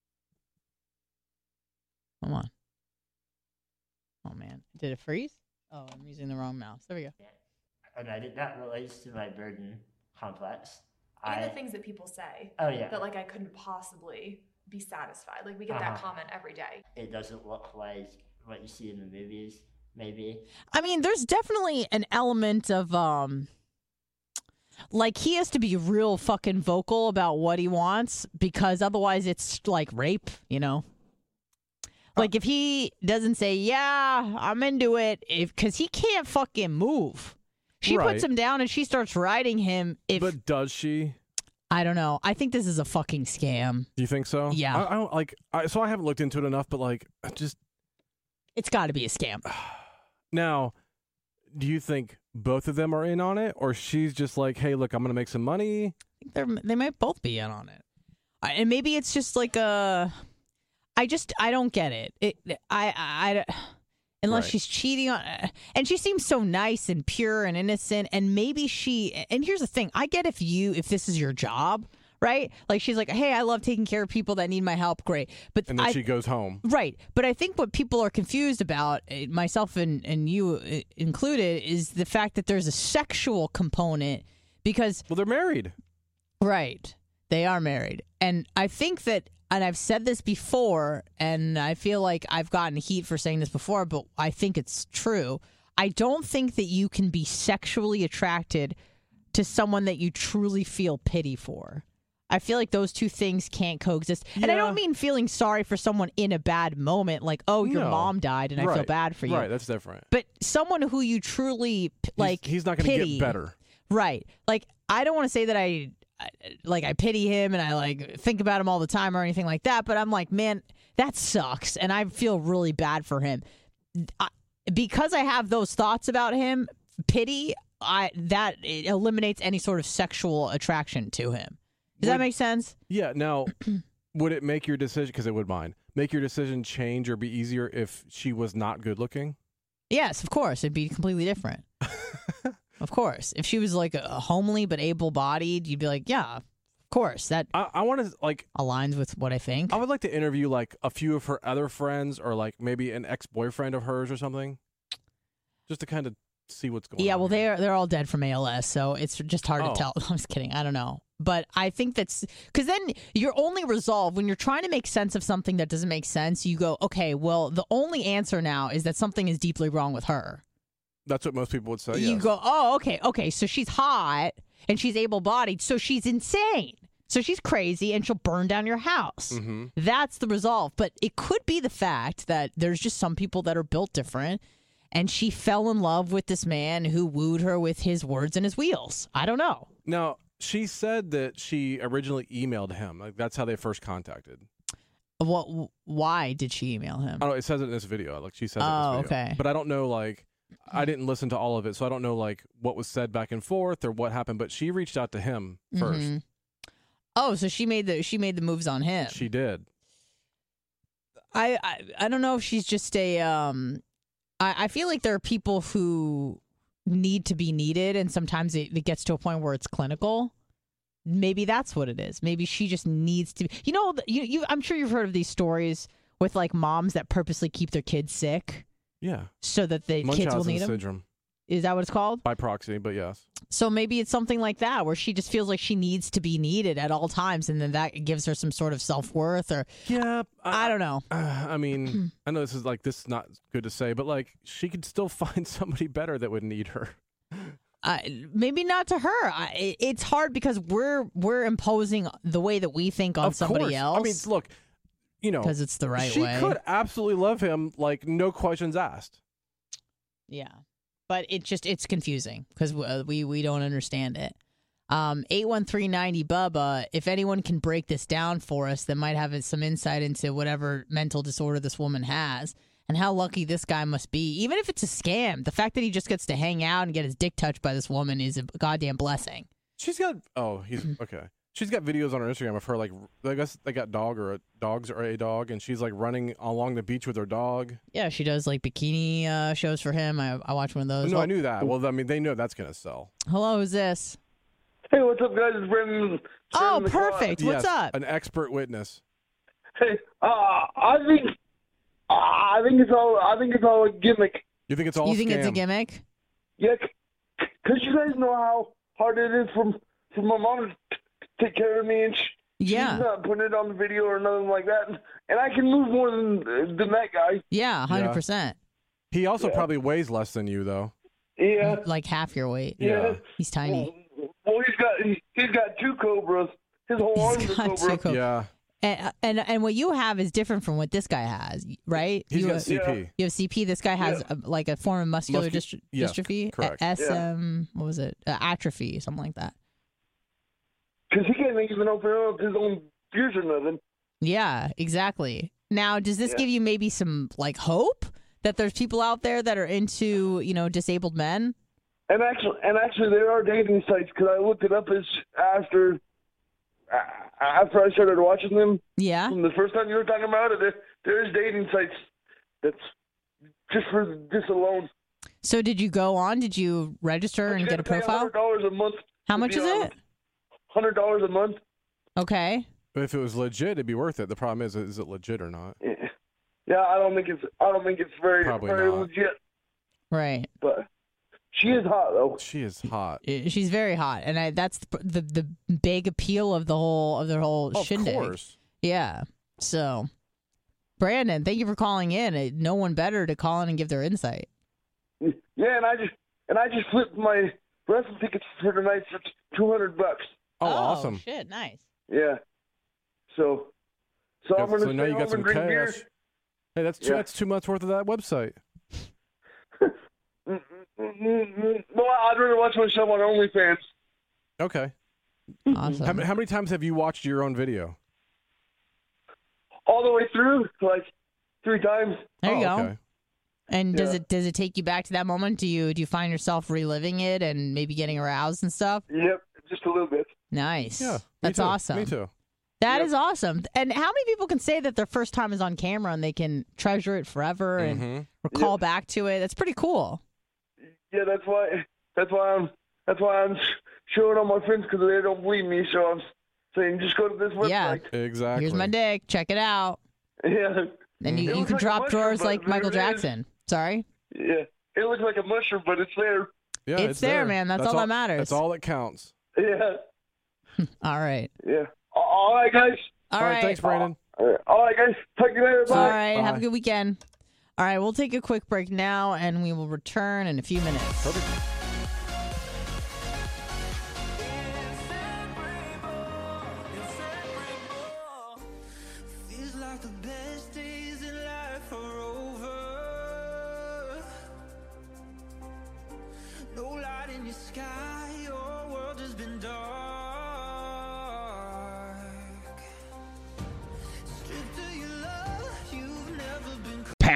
Come on. Oh, man. Did it freeze? Oh, I'm using the wrong mouse. There we go. And that relates to my burden complex. And the things that people say. Oh, yeah. That, I couldn't possibly be satisfied. We get that comment every day. It doesn't look like what you see in the movies. Maybe. I mean, there's definitely an element of, he has to be real fucking vocal about what he wants because otherwise it's like rape, you know? If he doesn't say, yeah, I'm into it, because he can't fucking move. She puts him down and she starts riding him. But does she? I don't know. I think this is a fucking scam. Do you think so? Yeah. I don't so I haven't looked into it enough, but it's got to be a scam. Now, do you think both of them are in on it, or she's just like, "Hey, look, I'm going to make some money"? I think they might both be in on it, and maybe it's just I don't get it. Unless she's cheating on, and she seems so nice and pure and innocent, and maybe and here's the thing: I get if this is your job. Right? She's like, hey, I love taking care of people that need my help. Great. And then she goes home. Right. But I think what people are confused about, myself and you included, is the fact that there's a sexual component because... Well, they're married. Right. They are married. And I think that, and I've said this before, and I feel like I've gotten heat for saying this before, but I think it's true. I don't think that you can be sexually attracted to someone that you truly feel pity for. I feel like those two things can't coexist. Yeah. And I don't mean feeling sorry for someone in a bad moment, like, oh, your mom died and I feel bad for you. Right, that's different. But someone who you truly, he's not going to get better. Right. I don't want to say that I pity him and I, think about him all the time or anything like that, but I'm like, man, that sucks. And I feel really bad for him. Because I have those thoughts about him, pity, it eliminates any sort of sexual attraction to him. Does that make sense? Yeah. Now, would it make your decision, because it would mine, make your decision change or be easier if she was not good looking? Yes, of course. It'd be completely different. Of course. If she was a homely but able-bodied, you'd be like, yeah, of course. That I want to, aligns with what I think. I would like to interview, a few of her other friends or, maybe an ex-boyfriend of hers or something. Just to kind of see what's going on. Yeah, well, they're all dead from ALS, so it's just hard to tell. I'm just kidding. I don't know. But I think that's because then you're only resolved when you're trying to make sense of something that doesn't make sense. You go, okay, well, the only answer now is that something is deeply wrong with her. That's what most people would say. You go, oh, okay. So she's hot and she's able-bodied. So she's insane. So she's crazy and she'll burn down your house. Mm-hmm. That's the resolve. But it could be the fact that there's just some people that are built different. And she fell in love with this man who wooed her with his words and his wheels. I don't know. Now, she said that she originally emailed him. That's how they first contacted. Why did she email him? I don't know. It says it in this video. She says it in this video. Okay. But I don't know, I didn't listen to all of it, so I don't know, what was said back and forth or what happened. But she reached out to him first. Mm-hmm. Oh, so she made the moves on him. She did. I don't know if she's just a I feel like there are people who need to be needed, and sometimes it gets to a point where it's clinical. Maybe that's what it is. Maybe she just needs to. I'm sure you've heard of these stories with like moms that purposely keep their kids sick. Yeah. So that the kids will need them. Syndrome. Is that what it's called? By proxy, but yes. So maybe it's something like that where she just feels like she needs to be needed at all times, and then that gives her some sort of self-worth or... Yeah. I don't know. I mean, I know this is not good to say, but like she could still find somebody better that would need her. Maybe not to her. It's hard because we're imposing the way that we think on Of somebody course. else. I mean, look, because it's the right way. She could absolutely love him, like no questions asked. Yeah. But it's confusing because we don't understand it. 81390 Bubba, if anyone can break this down for us, that might have some insight into whatever mental disorder this woman has and how lucky this guy must be. Even if it's a scam, the fact that he just gets to hang out and get his dick touched by this woman is a goddamn blessing. She's got okay. She's got videos on her Instagram of her like I guess they got dogs or a dog, and she's like running along the beach with her dog. Yeah, she does like bikini shows for him. I watched one of those. No, I knew that. Well, I mean, they know that's gonna sell. Hello, who's this? Hey, what's up, guys? It's Brendan. Oh, perfect. What's up? An expert witness. Hey, I think it's all a gimmick. You think it's all? You think scam? it's a gimmick? Yeah, because you guys know how hard it is for my mom to take care of me, and she's not putting it on the video or nothing like that. And I can move more than that guy. Yeah, 100%. He also probably weighs less than you, though. Yeah, like half your weight. Yeah, he's tiny. Well, he's got two cobras. His whole arm's a cobra. Yeah. And what you have is different from what this guy has, right? He's got CP. Yeah. You have CP. This guy has like a form of muscular dystrophy. Correct. What was it? Atrophy, something like that. Because he can't even open up his own ears or nothing. Yeah, exactly. Now, does this give you maybe some like hope that there's people out there that are into disabled men? And actually, there are dating sites because I looked it up after I started watching them. Yeah. From the first time you were talking about it, there's dating sites that's just for this alone. So did you go on? Did you register and get a profile? $100 a month. How much is it? $100 a month. Okay. But if it was legit, it'd be worth it. The problem is it legit or not? Yeah, I don't think it's very legit. Right. But she is hot though. She is hot. She's very hot, and that's the big appeal of the whole shindig. Of course. Yeah. So, Brandon, thank you for calling in. No one better to call in and give their insight. Yeah, and I just flipped my wrestling tickets for tonight for $200. Oh, awesome! Shit, nice. Yeah. So I'm gonna now you got some drink cash. beer. Hey, that's 2 months worth of that website. No, I'd rather watch myself on OnlyFans. Okay. Awesome. How many times have you watched your own video? All the way through, like 3 times. There you go. Okay. And does it take you back to that moment? Do you find yourself reliving it and maybe getting aroused and stuff? Yep, just a little bit. Nice. Yeah, that's awesome. Me too. That is awesome. And how many people can say that their first time is on camera and they can treasure it forever and recall back to it? That's pretty cool. Yeah, that's why I'm showing all my friends because they don't believe me. So I'm saying just go to this website. Yeah, exactly. Here's my dick. Check it out. Yeah. Then you can drop drawers like Michael Jackson. Sorry. Yeah, it looks like a mushroom, but it's there. Yeah, it's there, man. That's all that matters. That's all that counts. Yeah. All right. Yeah. All right, guys. All right. Thanks, Brandon. All right, guys. Talk to you later. Bye. All right. Bye. Have a good weekend. All right. We'll take a quick break now, and we will return in a few minutes. Perfect.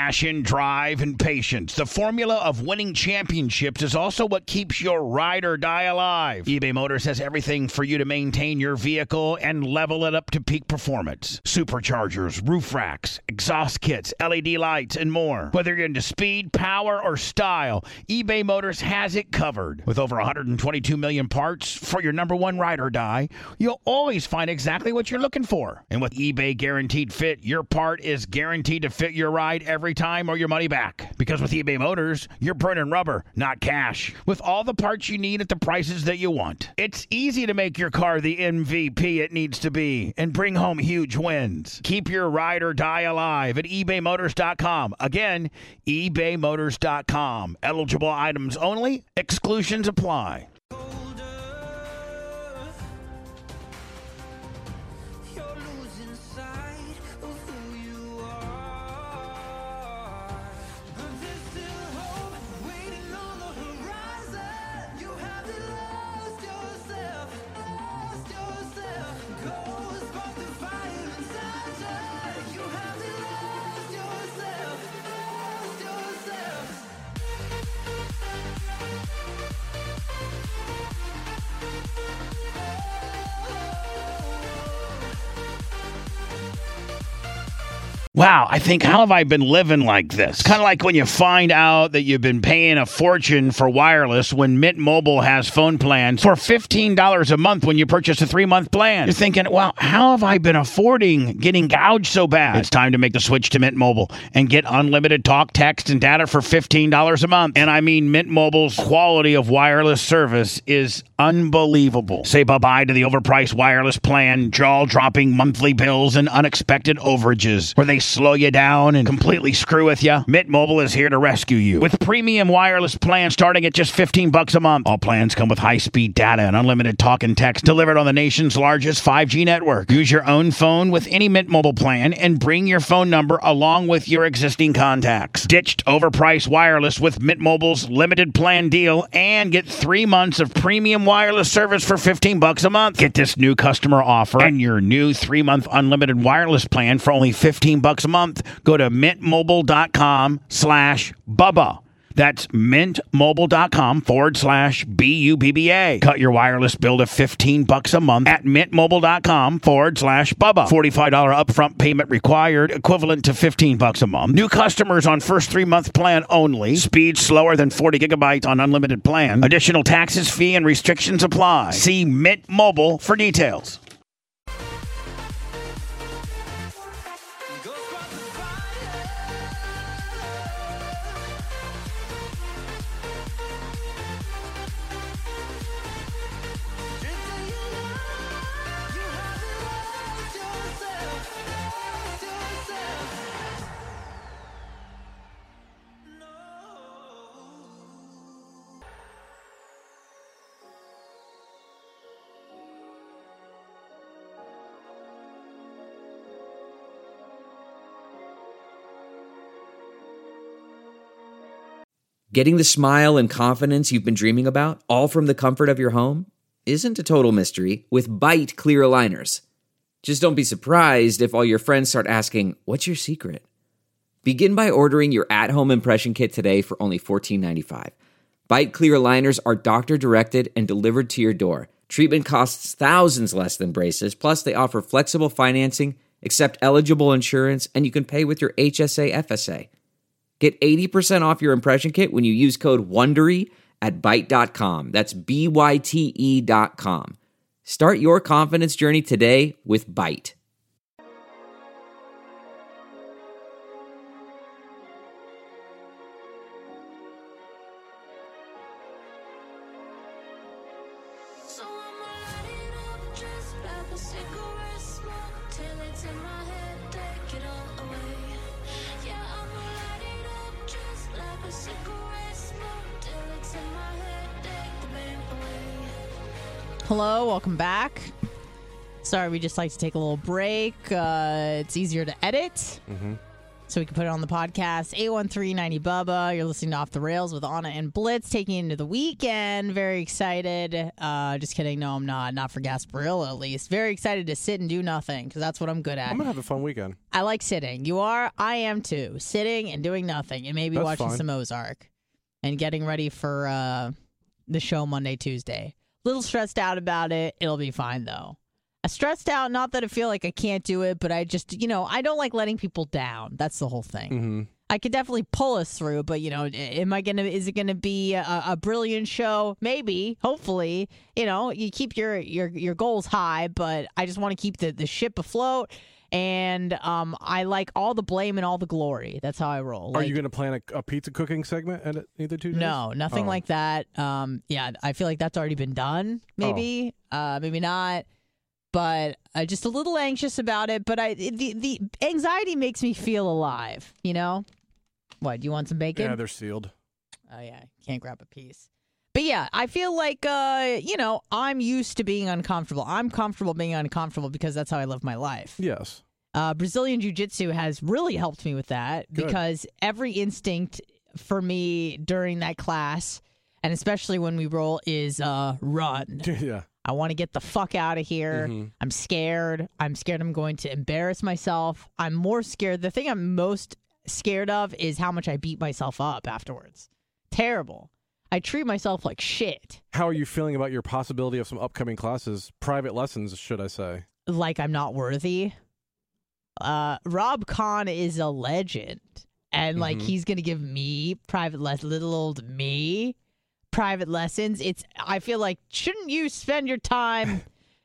passion, drive, and patience. The formula of winning championships is also what keeps your ride or die alive. eBay Motors has everything for you to maintain your vehicle and level it up to peak performance. Superchargers, roof racks, exhaust kits, LED lights, and more. Whether you're into speed, power, or style, eBay Motors has it covered. With over 122 million parts for your number one ride or die, you'll always find exactly what you're looking for. And with eBay Guaranteed Fit, your part is guaranteed to fit your ride every time or your money back. Because with eBay Motors, you're burning rubber, not cash. With all the parts you need at the prices that you want. It's easy to make your car the MVP it needs to be and bring home huge wins. Keep your ride or die alive at ebaymotors.com. Again, ebaymotors.com. Eligible items only. Exclusions apply. Wow, I think, how have I been living like this? Kind of like when you find out that you've been paying a fortune for wireless when Mint Mobile has phone plans for $15 a month when you purchase a 3-month plan. You're thinking, wow, how have I been affording getting gouged so bad? It's time to make the switch to Mint Mobile and get unlimited talk, text, and data for $15 a month. And I mean, Mint Mobile's quality of wireless service is unbelievable. Say bye-bye to the overpriced wireless plan, jaw-dropping monthly bills, and unexpected overages where they slow you down and completely screw with you. Mint Mobile is here to rescue you with premium wireless plans starting at just $15 a month. All plans come with high-speed data and unlimited talk and text delivered on the nation's largest 5G network. Use your own phone with any Mint Mobile plan and bring your phone number along with your existing contacts. Ditched overpriced wireless with Mint Mobile's limited plan deal and get 3 months of premium wireless service for $15 a month. Get this new customer offer and your new 3-month unlimited wireless plan for only $15 a month. Go to mintmobile.com/Bubba. That's mintmobile.com/BUBBA. Cut your wireless bill to $15 a month at mintmobile.com/Bubba. $45 upfront payment required, equivalent to $15 a month. New customers on first 3-month plan only. Speed slower than 40 gigabytes on unlimited plan. Additional taxes, fee, and restrictions apply. See Mint Mobile for details. Getting the smile and confidence you've been dreaming about, all from the comfort of your home, isn't a total mystery with Byte clear aligners. Just don't be surprised if all your friends start asking, "What's your secret?" Begin by ordering your at-home impression kit today for only $14.95. Byte clear aligners are doctor-directed and delivered to your door. Treatment costs thousands less than braces, plus they offer flexible financing, accept eligible insurance, and you can pay with your HSA FSA. Get 80% off your impression kit when you use code WONDERY at Byte.com. That's BYTE.com. Start your confidence journey today with Byte. Hello, welcome back. Sorry, we just like to take a little break. It's easier to edit. so we can put it on the podcast. 813-90-BUBBA. You're listening to Off the Rails with Anna and Blitz, taking into the weekend. Very excited. Just kidding. No, I'm not. Not for Gasparilla, at least. Very excited to sit and do nothing, because that's what I'm good at. I'm going to have a fun weekend. I like sitting. You are? I am too. Sitting and doing nothing, and maybe watching some Ozark and getting ready for the show Monday, Tuesday. Little stressed out about it. It'll be fine, though. Stressed out, not that I feel like I can't do it, but I just, I don't like letting people down. That's the whole thing. Mm-hmm. I could definitely pull us through, but, is it going to be a brilliant show? Maybe, hopefully. You keep your goals high, but I just want to keep the ship afloat. And I like all the blame and all the glory. That's how I roll. Are you going to plan a pizza cooking segment at either 2 days? No, nothing like that. I feel like that's already been done. Maybe, maybe not. But just a little anxious about it. But the anxiety makes me feel alive. What? Do you want some bacon? Yeah, they're sealed. Oh yeah, can't grab a piece. But yeah, I feel like I'm used to being uncomfortable. I'm comfortable being uncomfortable because that's how I live my life. Yes. Brazilian Jiu-Jitsu has really helped me with that. Good. Because every instinct for me during that class, and especially when we roll, is run. Yeah. I want to get the fuck out of here. Mm-hmm. I'm scared. I'm going to embarrass myself. I'm more scared. The thing I'm most scared of is how much I beat myself up afterwards. Terrible. I treat myself like shit. How are you feeling about your possibility of some upcoming classes? Private lessons, should I say? Like I'm not worthy. Rob Kahn is a legend. And like he's going to give me private lessons, little old me. Private lessons. I feel like, shouldn't you spend your time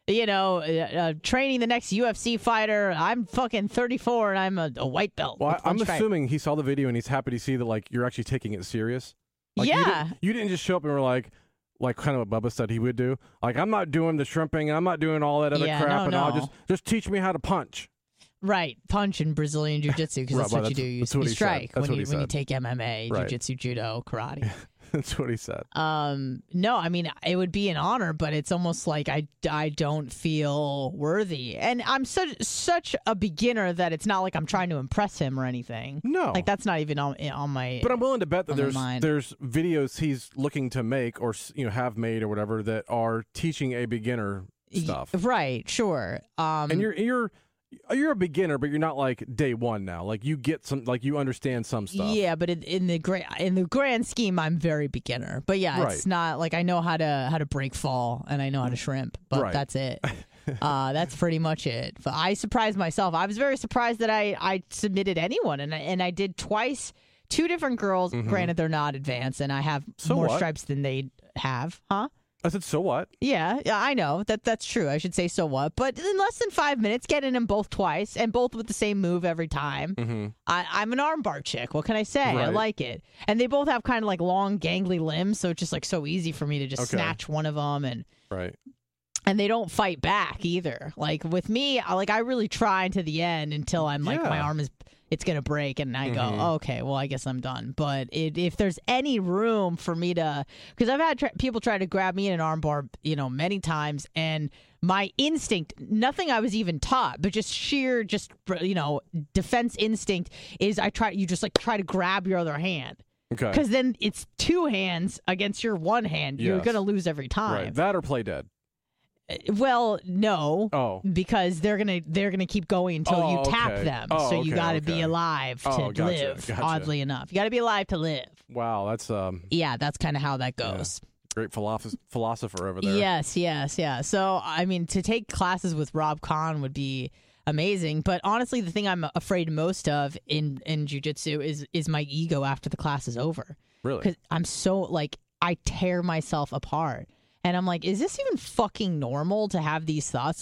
training the next UFC fighter? I'm fucking 34 and I'm a white belt. Well, I'm assuming he saw the video and he's happy to see that like you're actually taking it serious. Like, yeah. You didn't just show up and were like kind of what Bubba said he would do. Like, I'm not doing the shrimping and I'm not doing all that other crap, I'll just teach me how to punch. Right, punch in Brazilian Jiu-Jitsu, because that's what you do. You strike when you take MMA, right. Jiu-Jitsu, Judo, Karate. That's what he said. No, I mean, it would be an honor, but it's almost like I don't feel worthy. And I'm such a beginner that it's not like I'm trying to impress him or anything. No. Like, that's not even on my But I'm willing to bet that there's videos he's looking to make or have made or whatever that are teaching a beginner stuff. Right, sure. And you're a beginner, but you're not like day one now. Like you get some, like you understand some stuff. Yeah, but in the grand scheme, I'm very beginner. But yeah, It's not like I know how to break fall and I know how to shrimp, but that's it. That's pretty much it. But I surprised myself. I was very surprised that I submitted anyone, and I did twice. 2 different girls. Granted, they're not advanced, and I have more stripes than they have. Huh? I said, so what? Yeah, I know. That's true. I should say, so what? But in less than 5 minutes, getting them both twice, and both with the same move every time. I'm an armbar chick. What can I say? Right. I like it. And they both have kind of like long, gangly limbs, so it's just like so easy for me to just snatch one of them. And they don't fight back either. Like with me, I really try to the end until I'm like, my arm it's going to break, and I go, okay, well, I guess I'm done. But if there's any room for me to, because I've had people try to grab me in an armbar, many times, and my instinct, nothing I was even taught, but just sheer, defense instinct is you just try to grab your other hand. Okay. Because then it's 2 hands against your 1 hand. Yes. You're going to lose every time. Right. That or play dead. Well, no, because they're gonna keep going until you tap them. So you got to be alive to live. Gotcha. Oddly enough, you got to be alive to live. Wow, that's that's kind of how that goes. Yeah. Great philosopher over there. Yes. So I mean, to take classes with Rob Kahn would be amazing. But honestly, the thing I'm afraid most of in jiu-jitsu is my ego after the class is over. Really? Because I'm so I tear myself apart. And I'm like, is this even fucking normal to have these thoughts?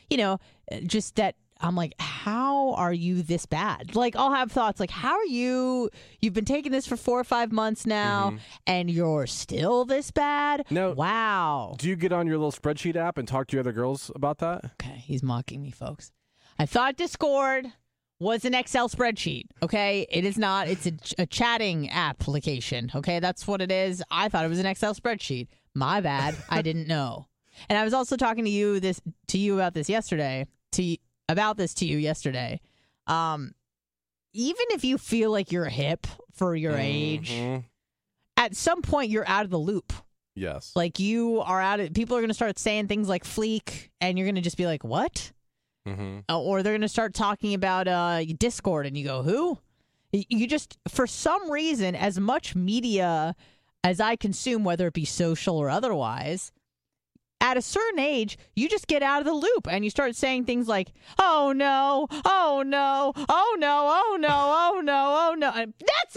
Just that I'm like, how are you this bad? Like, I'll have thoughts like, how are you've been taking this for 4 or 5 months now, and you're still this bad? No. Wow. Do you get on your little spreadsheet app and talk to your other girls about that? Okay, he's mocking me, folks. I thought Discord was an Excel spreadsheet, okay? It is not. It's a chatting application, okay? That's what it is. I thought it was an Excel spreadsheet. My bad. I didn't know. And I was also talking to you about this yesterday. even if you feel like you're hip for your age, at some point you're out of the loop. Yes. Like you are out of, people are going to start saying things like Fleek, and you're going to just be like, what? Or they're going to start talking about Discord, and you go, who? You just, for some reason, as much media as I consume, whether it be social or otherwise, at a certain age, you just get out of the loop and you start saying things like, oh no, oh no, oh no, oh no, oh no, oh no. And that's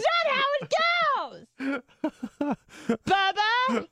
not how it goes. Bubba.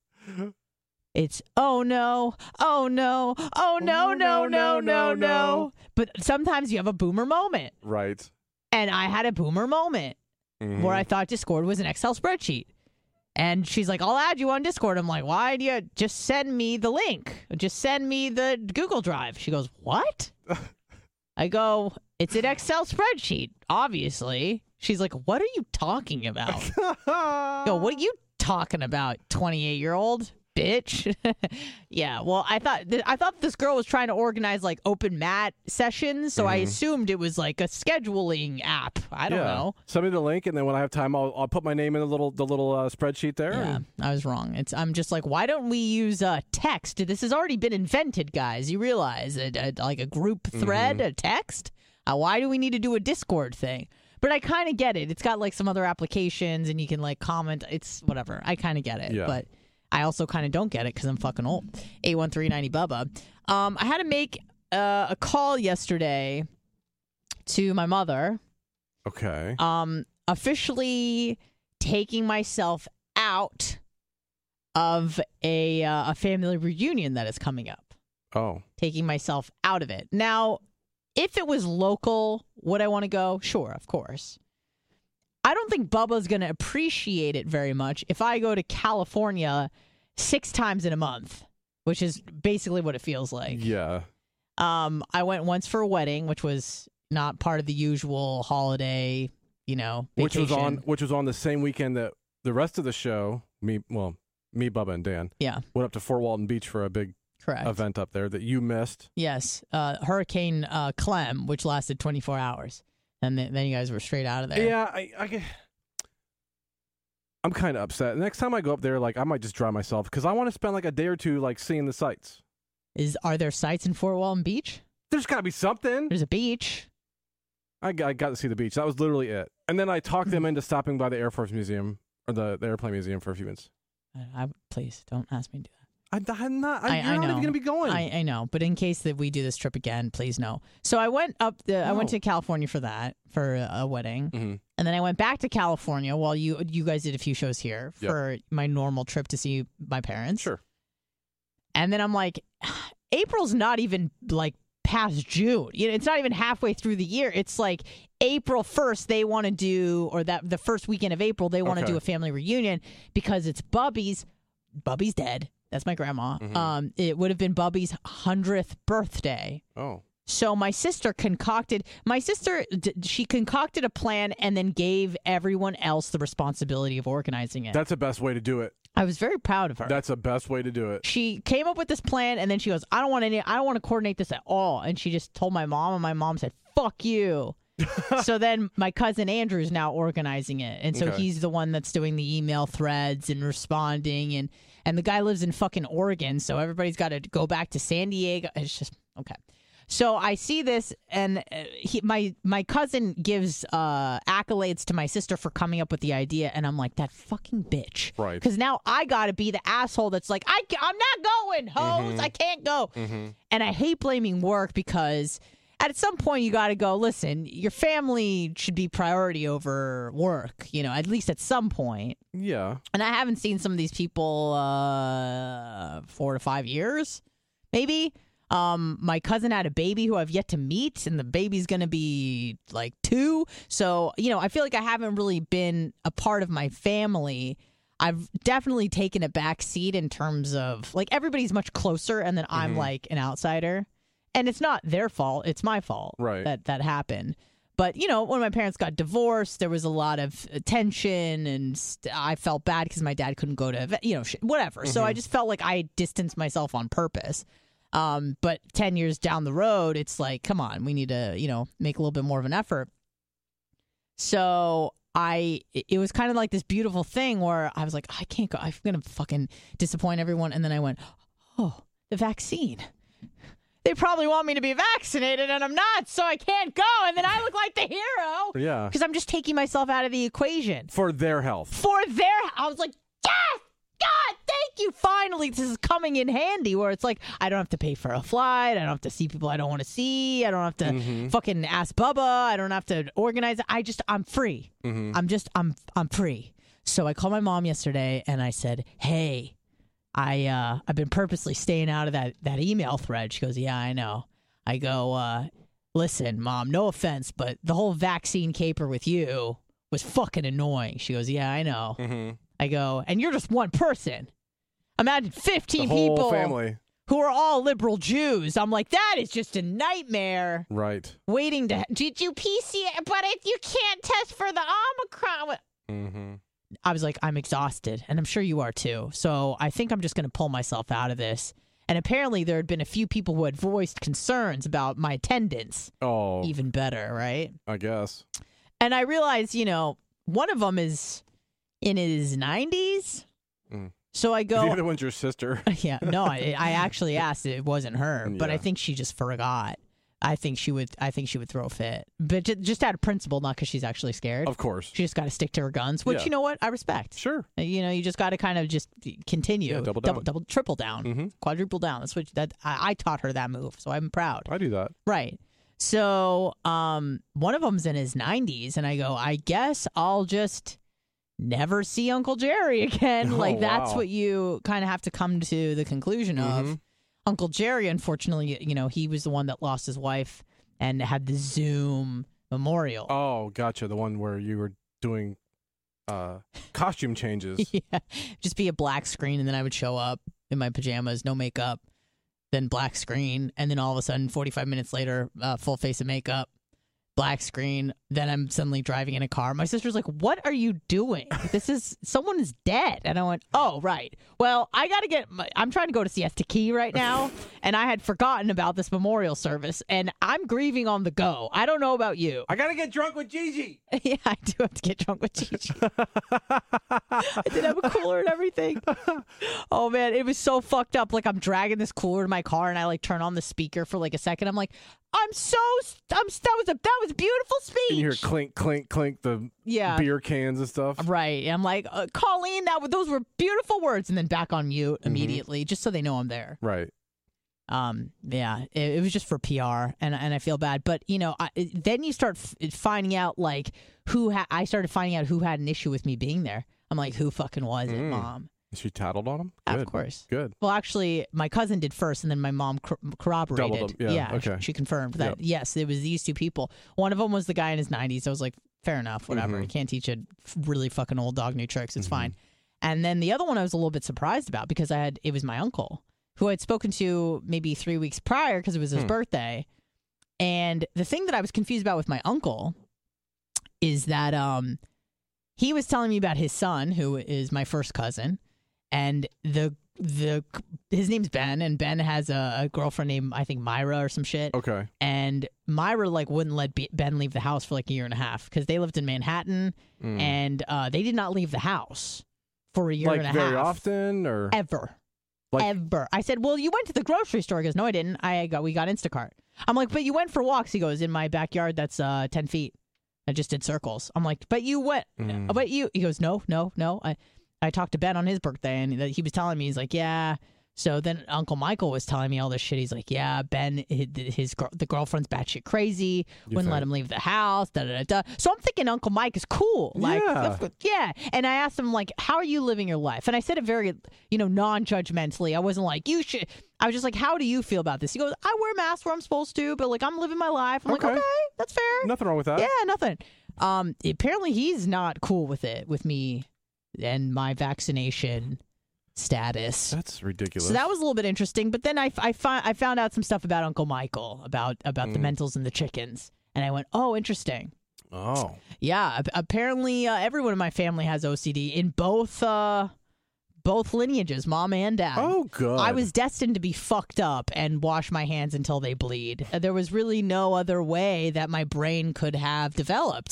It's oh no, oh no, oh no, no, no, no, no. But sometimes you have a boomer moment. Right. And I had a boomer moment where I thought Discord was an Excel spreadsheet. And she's like, I'll add you on Discord. I'm like, why do you just send me the link? Just send me the Google Drive. She goes, what? I go, it's an Excel spreadsheet, obviously. She's like, what are you talking about? I go, what are you talking about, 28-year-old? Bitch. Yeah, well, I thought this girl was trying to organize like open mat sessions, so I assumed it was like a scheduling app. I don't know. Send me the link, and then when I have time, I'll put my name in the little spreadsheet there. Yeah, I was wrong. I'm just like, why don't we use text? This has already been invented, guys. You realize like a group thread, a text. Why do we need to do a Discord thing? But I kind of get it. It's got like some other applications, and you can like comment. It's whatever. I kind of get it, but I also kind of don't get it because I'm fucking old. 81390-BUBBA. I had to make a call yesterday to my mother. Okay. Officially taking myself out of a family reunion that is coming up. Oh. Taking myself out of it. Now, if it was local, would I want to go? Sure, of course. I don't think Bubba's going to appreciate it very much if I go to California 6 times in a month, which is basically what it feels like. Yeah. I went once for a wedding, which was not part of the usual holiday, vacation. Which was on the same weekend that the rest of the show, me, Bubba, and Dan, went up to Fort Walton Beach for a big event up there that you missed. Yes. Hurricane Clem, which lasted 24 hours. And then you guys were straight out of there. Yeah, I'm kind of upset. Next time I go up there, like I might just drive myself because I want to spend like a day or two like seeing the sights. Are there sights in Fort Walton Beach? There's got to be something. There's a beach. I got to see the beach. That was literally it. And then I talked them into stopping by the Air Force Museum or the Airplane Museum for a few minutes. Please don't ask me to do that. I'm not. You're not even going to be going. I know, but in case that we do this trip again, please no. So I went up. I went to California for a wedding, and then I went back to California while you guys did a few shows here for my normal trip to see my parents. Sure. And then I'm like, April's not even like past June. It's not even halfway through the year. It's like April 1st they want to do, or that the first weekend of April they want to do a family reunion because it's Bubby's. Bubby's dead. That's my grandma. It would have been Bubby's 100th birthday. Oh. So my sister concocted a plan and then gave everyone else the responsibility of organizing it. That's the best way to do it. I was very proud of her. That's the best way to do it. She came up with this plan and then she goes, I don't want to coordinate this at all. And she just told my mom, and my mom said, fuck you. So then my cousin Andrew is now organizing it. And so he's the one that's doing the email threads and responding, and the guy lives in fucking Oregon, so everybody's got to go back to San Diego. It's just okay. So I see this, and my cousin gives accolades to my sister for coming up with the idea, and I'm like, that fucking bitch. Right. Because now I got to be the asshole that's like, I'm not going, hoes. I can't go. And I hate blaming work because at some point you got to go, listen, your family should be priority over work, at least at some point. Yeah. And I haven't seen some of these people 4 to 5 years, maybe. My cousin had a baby who I've yet to meet, and the baby's going to be like 2. So, I feel like I haven't really been a part of my family. I've definitely taken a back seat in terms of, like, everybody's much closer, and then I'm like an outsider. And it's not their fault. It's my fault that happened. But, when my parents got divorced, there was a lot of tension, and I felt bad because my dad couldn't go to, whatever. So I just felt like I distanced myself on purpose. But 10 years down the road, it's like, come on, we need to, make a little bit more of an effort. So it was kind of like this beautiful thing where I was like, I can't go. I'm going to fucking disappoint everyone. And then I went, oh, the vaccine. They probably want me to be vaccinated and I'm not, so I can't go. And then I look like the hero. Yeah. Because I'm just taking myself out of the equation. For their health. I was like, yes! God, thank you. Finally, this is coming in handy where it's like, I don't have to pay for a flight. I don't have to see people I don't want to see. I don't have to fucking ask Bubba. I don't have to organize it. I'm free. I'm free. So I called my mom yesterday and I said, hey, I've been purposely staying out of that email thread. She goes, yeah, I know. I go, listen, Mom, no offense, but the whole vaccine caper with you was fucking annoying. She goes, yeah, I know. I go, and you're just one person. Imagine 15 people family who are all liberal Jews. I'm like, that is just a nightmare. Right. Waiting to did you PCR, but you can't test for the Omicron. I was like, I'm exhausted, and I'm sure you are too. So I think I'm just going to pull myself out of this. And apparently there had been a few people who had voiced concerns about my attendance. Oh. Even better, right? I guess. And I realized, one of them is in his 90s. So I go. The other one's your sister. Yeah, no, I actually asked. It wasn't her, but I think she just forgot. I think she would throw a fit, but just out of principle, not because she's actually scared. Of course, she just got to stick to her guns, which you know what I respect. Sure, you just got to kind of just continue, double, triple down, quadruple down. That's what I taught her that move, so I'm proud. I do that, right? So, one of them's in his 90s, and I go, I guess I'll just never see Uncle Jerry again. That's what you kind of have to come to the conclusion of. Uncle Jerry, unfortunately, he was the one that lost his wife and had the Zoom memorial. Oh, gotcha. The one where you were doing costume changes. Yeah, just be a black screen, and then I would show up in my pajamas, no makeup, then black screen, and then all of a sudden, 45 minutes later, full face of makeup, black screen. Then I'm suddenly driving in a car. My sister's like, what are you doing? Someone is dead. And I went, oh, right. Well, I'm trying to go to Siesta Key right now. And I had forgotten about this memorial service. And I'm grieving on the go. I don't know about you. I got to get drunk with Gigi. Yeah, I do have to get drunk with Gigi. I did have a cooler and everything. Oh, man, it was so fucked up. Like, I'm dragging this cooler to my car and I turn on the speaker for a second. I'm like, that was a beautiful speech. And you hear clink, clink, clink, the beer cans and stuff. Right. I'm like, Colleen, those were beautiful words. And then back on mute immediately, just so they know I'm there. Right. Yeah, it was just for PR, and I feel bad. But, then you start finding out, I started finding out who had an issue with me being there. I'm like, who fucking was it, Mom? She tattled on him? Good. Of course. Good. Well, actually, my cousin did first, and then my mom corroborated. Doubled him. Yeah, okay. She confirmed that, yes, it was these two people. One of them was the guy in his 90s. I was like, fair enough, whatever. You can't teach a really fucking old dog new tricks. It's fine. And then the other one I was a little bit surprised about because it was my uncle, who I'd spoken to maybe 3 weeks prior because it was his birthday. And the thing that I was confused about with my uncle is that he was telling me about his son, who is my first cousin. And his name's Ben, and Ben has a girlfriend named, I think, Myra or some shit. Okay. And Myra wouldn't let Ben leave the house for a year and a half because they lived in Manhattan, and they did not leave the house for a year and a half. Very often, or ever, ever. I said, "Well, you went to the grocery store." He goes, "No, I didn't. We got Instacart." I'm like, "But you went for walks." He goes, "In my backyard, that's 10 feet. I just did circles." I'm like, "But you went." But you? He goes, "No. I talked to Ben on his birthday, and he was telling me, he's like, yeah. So then Uncle Michael was telling me all this shit. He's like, yeah, Ben, the girlfriend's batshit crazy, wouldn't let him leave the house, da-da-da-da. So I'm thinking Uncle Mike is cool. Yeah. And I asked him, how are you living your life? And I said it very, non-judgmentally. I wasn't like, you should. I was just like, how do you feel about this? He goes, I wear masks where I'm supposed to, but I'm living my life. I'm like, okay, that's fair. Nothing wrong with that. Yeah, nothing. Apparently he's not cool with me and my vaccination status. That's ridiculous. So that was a little bit interesting. But then I found out some stuff about Uncle Michael, about the mentals and the chickens. And I went, oh, interesting. Oh. Yeah. Apparently everyone in my family has OCD in both lineages, mom and dad. Oh, good. I was destined to be fucked up and wash my hands until they bleed. There was really no other way that my brain could have developed.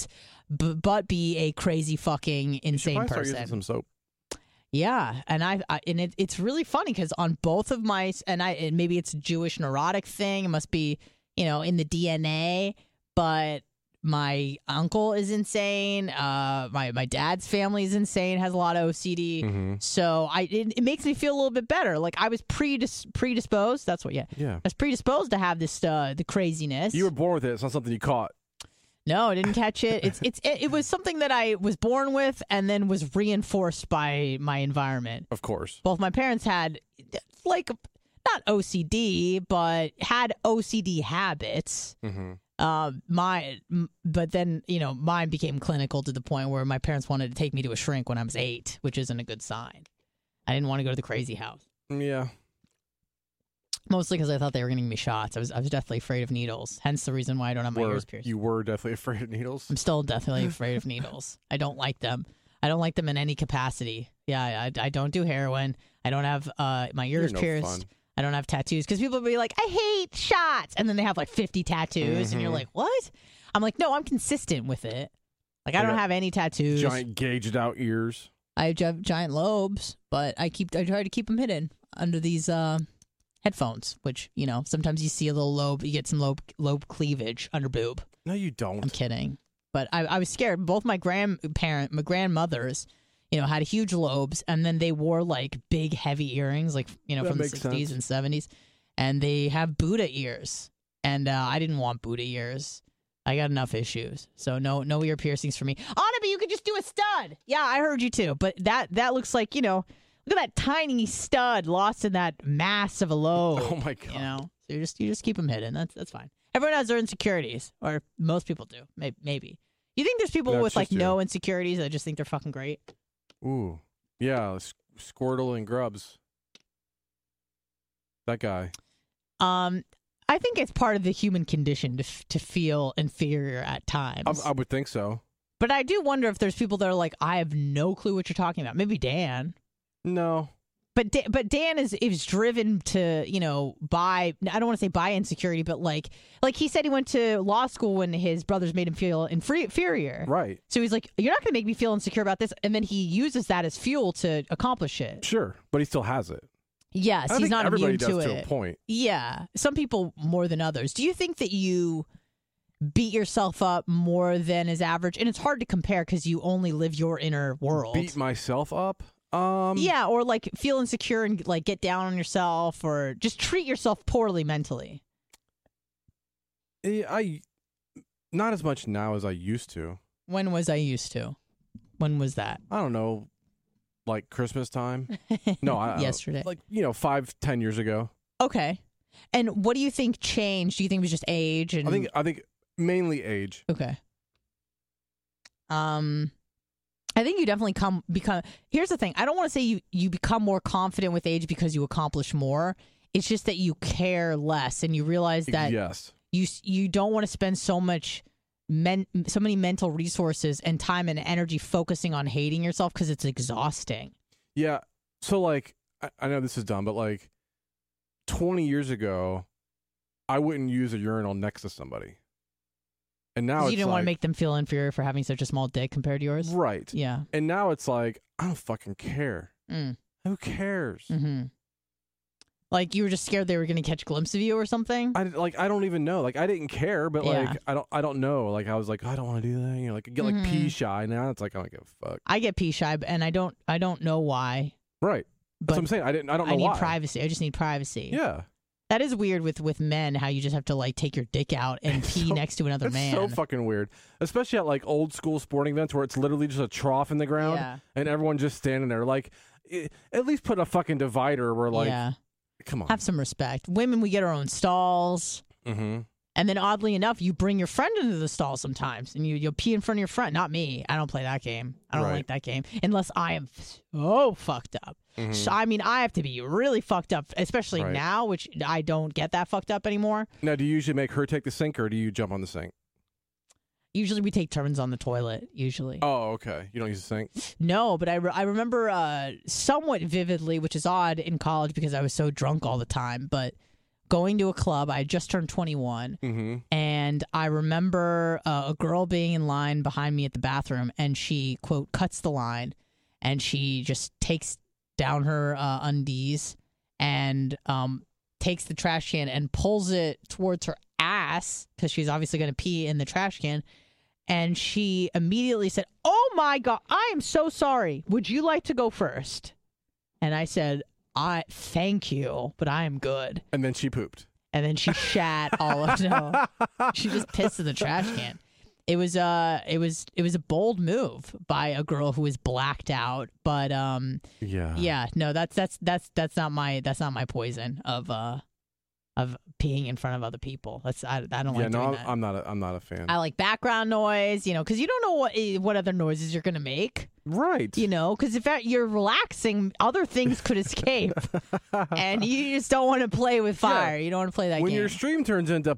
but be a crazy fucking insane you should probably person. start using some soap. Yeah, and it's really funny because on both of my and maybe it's a Jewish neurotic thing. It must be in the DNA, but my uncle is insane. My dad's family is insane. Has a lot of OCD. Mm-hmm. So it makes me feel a little bit better. Like I was predisposed. That's what. Yeah. I was predisposed to have this the craziness. You were born with it. It's not something you caught. No, I didn't catch it. It was something that I was born with and then was reinforced by my environment. Of course. Both my parents had like not OCD, but had OCD habits. Mm-hmm. But then mine became clinical to the point where my parents wanted to take me to a shrink when I was 8, which isn't a good sign. I didn't want to go to the crazy house. Yeah. Mostly because I thought they were going to give me shots. I was deathly afraid of needles. Hence the reason why I don't have my ears pierced. You were definitely afraid of needles? I'm still definitely afraid of needles. I don't like them. I don't like them in any capacity. Yeah, I don't do heroin. I don't have my ears pierced. Fun. I don't have tattoos. Because people will be like, I hate shots. And then they have like 50 tattoos. And you're like, what? I'm like, no, I'm consistent with it. Like, I don't have any tattoos. Giant gauged out ears. I have giant lobes, but I try to keep them hidden under these headphones, which, sometimes you see a little lobe, you get some lobe cleavage under boob. No, you don't. I'm kidding. But I was scared. Both my grandmothers, had huge lobes, and then they wore like big, heavy earrings, like, from the 60s and 70s. And they have Buddha ears. And I didn't want Buddha ears. I got enough issues. So no ear piercings for me. Anna, but you could just do a stud. Yeah, I heard you too. But that looks like, look at that tiny stud lost in that mass of a lobe. Oh my God. So you just keep them hidden. That's fine. Everyone has their insecurities, or most people do. Maybe. You think there's people with like no insecurities that just think they're fucking great? Ooh, yeah, Squirtle and Grubs. That guy. I think it's part of the human condition to feel inferior at times. I would think so. But I do wonder if there's people that are like, I have no clue what you're talking about. Maybe Dan. No. But Dan is driven to, by, I don't want to say by insecurity, but like he said he went to law school when his brothers made him feel inferior. Right. So he's like, you're not going to make me feel insecure about this. And then he uses that as fuel to accomplish it. Sure. But he still has it. Yes, he's not immune to it. Everybody does to a point. Yeah. Some people more than others. Do you think that you beat yourself up more than is average? And it's hard to compare because you only live your inner world. Beat myself up? Yeah, or like feel insecure and like get down on yourself, or just treat yourself poorly mentally. I not as much now as I used to. When was I used to? When was that? I don't know, like Christmas time. No, yesterday. Like 5-10 years ago. Okay, and what do you think changed? Do you think it was just age? And I think mainly age. Okay. I think you definitely become. Here's the thing. I don't want to say you become more confident with age because you accomplish more. It's just that you care less, and you realize that you don't want to spend so many mental resources and time and energy focusing on hating yourself because it's exhausting. Yeah. So like, I know this is dumb, but like 20 years ago, I wouldn't use a urinal next to somebody. And now you didn't want to make them feel inferior for having such a small dick compared to yours? Right. Yeah. And now it's like, I don't fucking care. Who cares? Mm-hmm. Like you were just scared they were going to catch a glimpse of you or something? I don't even know. Like I didn't care, but like I don't know. Like I was like, I don't want to do that. Like I get like pee shy. Now it's like I don't give a fuck. I get pee shy, and I don't know why. Right. That's what I'm saying. I don't know why. I need privacy. I just need privacy. Yeah. That is weird with men, how you just have to like take your dick out and pee next to another man. It's so fucking weird. Especially at like old school sporting events where it's literally just a trough in the ground and everyone just standing there. Like, at least put a fucking divider where like, come on. Have some respect. Women, we get our own stalls. Mm-hmm. And then oddly enough, you bring your friend into the stall sometimes and you'll pee in front of your friend. Not me. I don't play that game. I don't like that game unless I am so fucked up. Mm-hmm. So, I mean, I have to be really fucked up, especially now, which I don't get that fucked up anymore. Now, do you usually make her take the sink or do you jump on the sink? Usually we take turns on the toilet, usually. Oh, okay. You don't use the sink? No, but I remember somewhat vividly, which is odd in college because I was so drunk all the time, but going to a club, I had just turned 21, and And I remember a girl being in line behind me at the bathroom, and she, quote, cuts the line, and she just takes down her undies and takes the trash can and pulls it towards her ass because she's obviously going to pee in the trash can. And she immediately said, "Oh my God, I am so sorry. Would you like to go first?" And I said, thank you, but I am good. And then she pooped. And then she shat all of no. She just pissed in the trash can. It was a bold move by a girl who was blacked out, but yeah, no, that's not my poison of peeing in front of other people. I don't like doing that. I'm not a fan. I like background noise, because you don't know what other noises you're gonna make. Right. Because if you're relaxing, other things could escape, and you just don't want to play with fire. Yeah. You don't want to play that game. When your stream turns into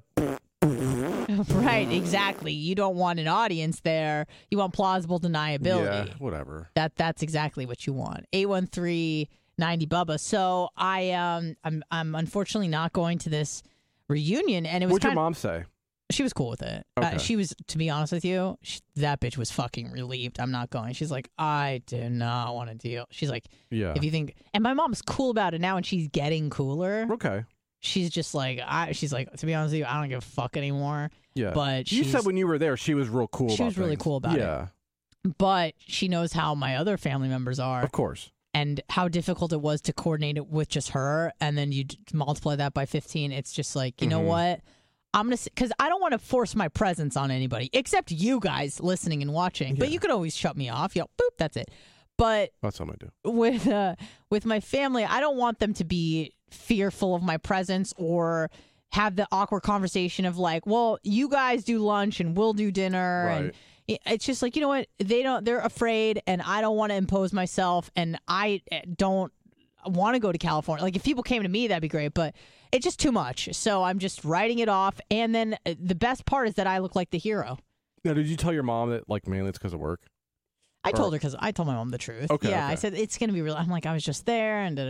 right, exactly. You don't want an audience there. You want plausible deniability. Yeah, whatever. That's exactly what you want. 813-90 Bubba. So I'm unfortunately not going to this reunion, and it was. What'd your mom say? She was cool with it. Okay. She was, to be honest with you, that bitch was fucking relieved. I'm not going. She's like, I do not want to deal. She's like, yeah. If you think, and my mom's cool about it now, and she's getting cooler. Okay. She's just like, she's like, to be honest with you, I don't give a fuck anymore. Yeah. But you said when you were there, she was real cool. She was really cool about it. Yeah. But she knows how my other family members are. Of course. And how difficult it was to coordinate it with just her, and then you multiply that by 15. It's just like, you know what? I'm going to, because I don't want to force my presence on anybody, except you guys listening and watching. Yeah. But you could always shut me off. Boop, that's it. But that's what I do. With my family, I don't want them to be fearful of my presence or have the awkward conversation of like, well, you guys do lunch and we'll do dinner. Right. And it's just like, you know what? They're afraid, and I don't want to impose myself, and I don't want to go to California. Like, if people came to me, that'd be great, but it's just too much. So I'm just writing it off. And then the best part is that I look like the hero. Now, did you tell your mom that, like, mainly it's because of work? I told her because I told my mom the truth. Okay, yeah, okay. I said it's gonna be real. I'm like, I was just there and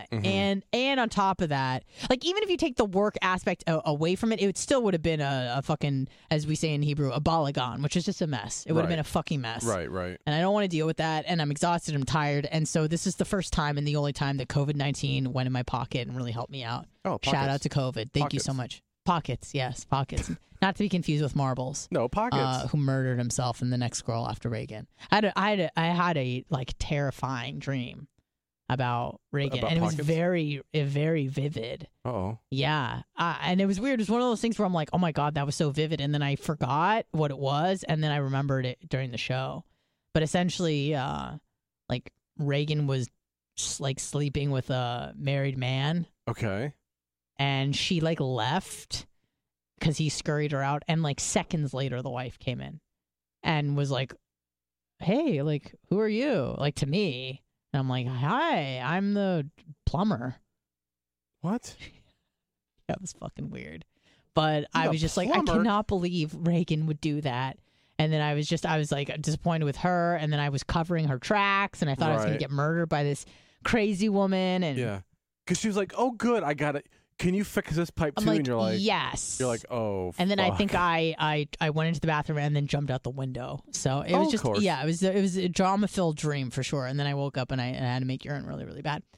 and on top of that, like, even if you take the work aspect away from it, it still would have been a fucking, as we say in Hebrew, a balagan, which is just a mess. It would have been a fucking mess. Right. And I don't want to deal with that. And I'm exhausted. I'm tired. And so this is the first time and the only time that COVID-19 went in my pocket and really helped me out. Oh, pockets. Shout out to COVID. Thank you so much. Pockets, yes, pockets. Not to be confused with marbles. No, pockets. Who murdered himself and the next girl after Reagan. I had a like terrifying dream about Reagan, and pockets? It was very vivid. Uh-oh. Yeah, and it was weird. It was one of those things where I'm like, oh my God, that was so vivid, and then I forgot what it was, and then I remembered it during the show. But essentially, like Reagan was just, like, sleeping with a married man. Okay. And she like left because he scurried her out, and like seconds later the wife came in and was like, hey, like, who are you? Like, to me. And I'm like, hi, I'm the plumber. What? That was fucking weird. But I was just like, I cannot believe Reagan would do that. And then I was like disappointed with her, and then I was covering her tracks, and I thought I was going to get murdered by this crazy woman. And yeah, because she was like, oh good, I got it. Can you fix this pipe too? Like, and you're like, yes. You're like, oh. And then fuck. I think I went into the bathroom and then jumped out the window. So it was just, yeah, it was a drama-filled dream for sure. And then I woke up and I had to make urine really, really bad.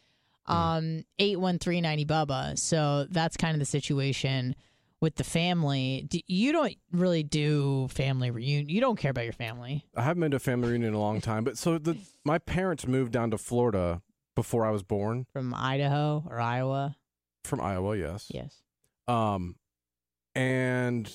813-90 Bubba. So that's kind of the situation with the family. You don't really do family reunion. You don't care about your family. I haven't been to a family reunion in a long time. But so my parents moved down to Florida before I was born. From Idaho or Iowa? From Iowa, yes. Yes. And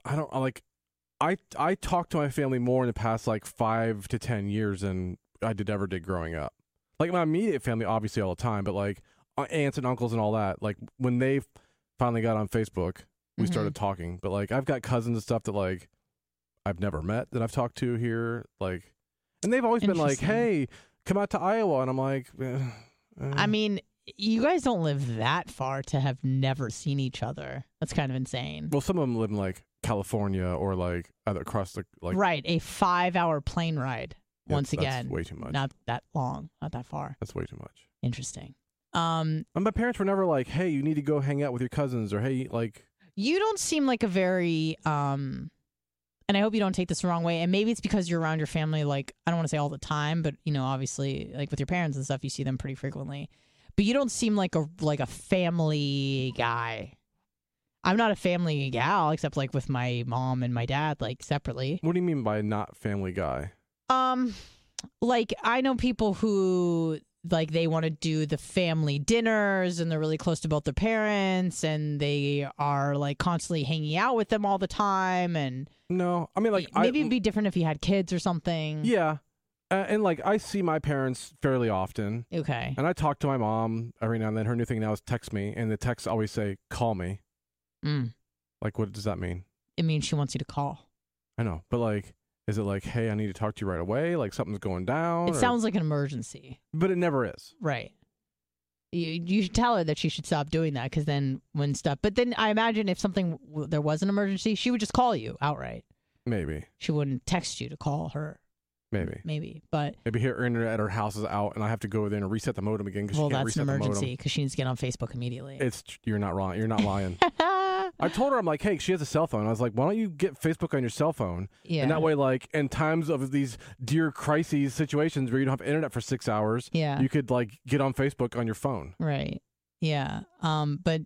I talked to my family more in the past like 5 to 10 years than I ever did growing up. Like my immediate family, obviously all the time, but like aunts and uncles and all that. Like when they finally got on Facebook, we started talking. But like I've got cousins and stuff that like I've never met that I've talked to here. Like, and they've always been like, "Hey, come out to Iowa," and I'm like, I mean, you guys don't live that far to have never seen each other. That's kind of insane. Well, some of them live in like California or like either across the like. Right, a 5-hour plane ride. Once again, that's way too much. Not that long, not that far. That's way too much. Interesting. And my parents were never like, "Hey, you need to go hang out with your cousins," or "Hey, like." You don't seem like a very, and I hope you don't take this the wrong way, and maybe it's because you're around your family, like, I don't want to say all the time, but, obviously, like, with your parents and stuff, you see them pretty frequently. But you don't seem like a family guy. I'm not a family gal, except, like, with my mom and my dad, like, separately. What do you mean by not family guy? Like, I know people who... like they want to do the family dinners and they're really close to both their parents and they are like constantly hanging out with them all the time. And no, I mean, like, maybe it'd be different if you had kids or something. Yeah. And like, I see my parents fairly often. Okay. And I talk to my mom every now and then. Her new thing now is text me, and the texts always say, call me. Like, what does that mean? It means she wants you to call. I know. But like, is it like, hey, I need to talk to you right away? Like something's going down? It sounds like an emergency. But it never is. Right. You should tell her that she should stop doing that because then when stuff... But then I imagine if there was an emergency, she would just call you outright. Maybe. She wouldn't text you to call her. Maybe. But... maybe her internet at her house is out and I have to go over there and reset the modem again because she can't reset the modem. Well, that's an emergency because she needs to get on Facebook immediately. You're not wrong. You're not lying. I told her, I'm like, hey, she has a cell phone. I was like, why don't you get Facebook on your cell phone? Yeah. And that way, like, in times of these dear crises situations where you don't have internet for 6 hours, you could, like, get on Facebook on your phone. Right. Yeah. But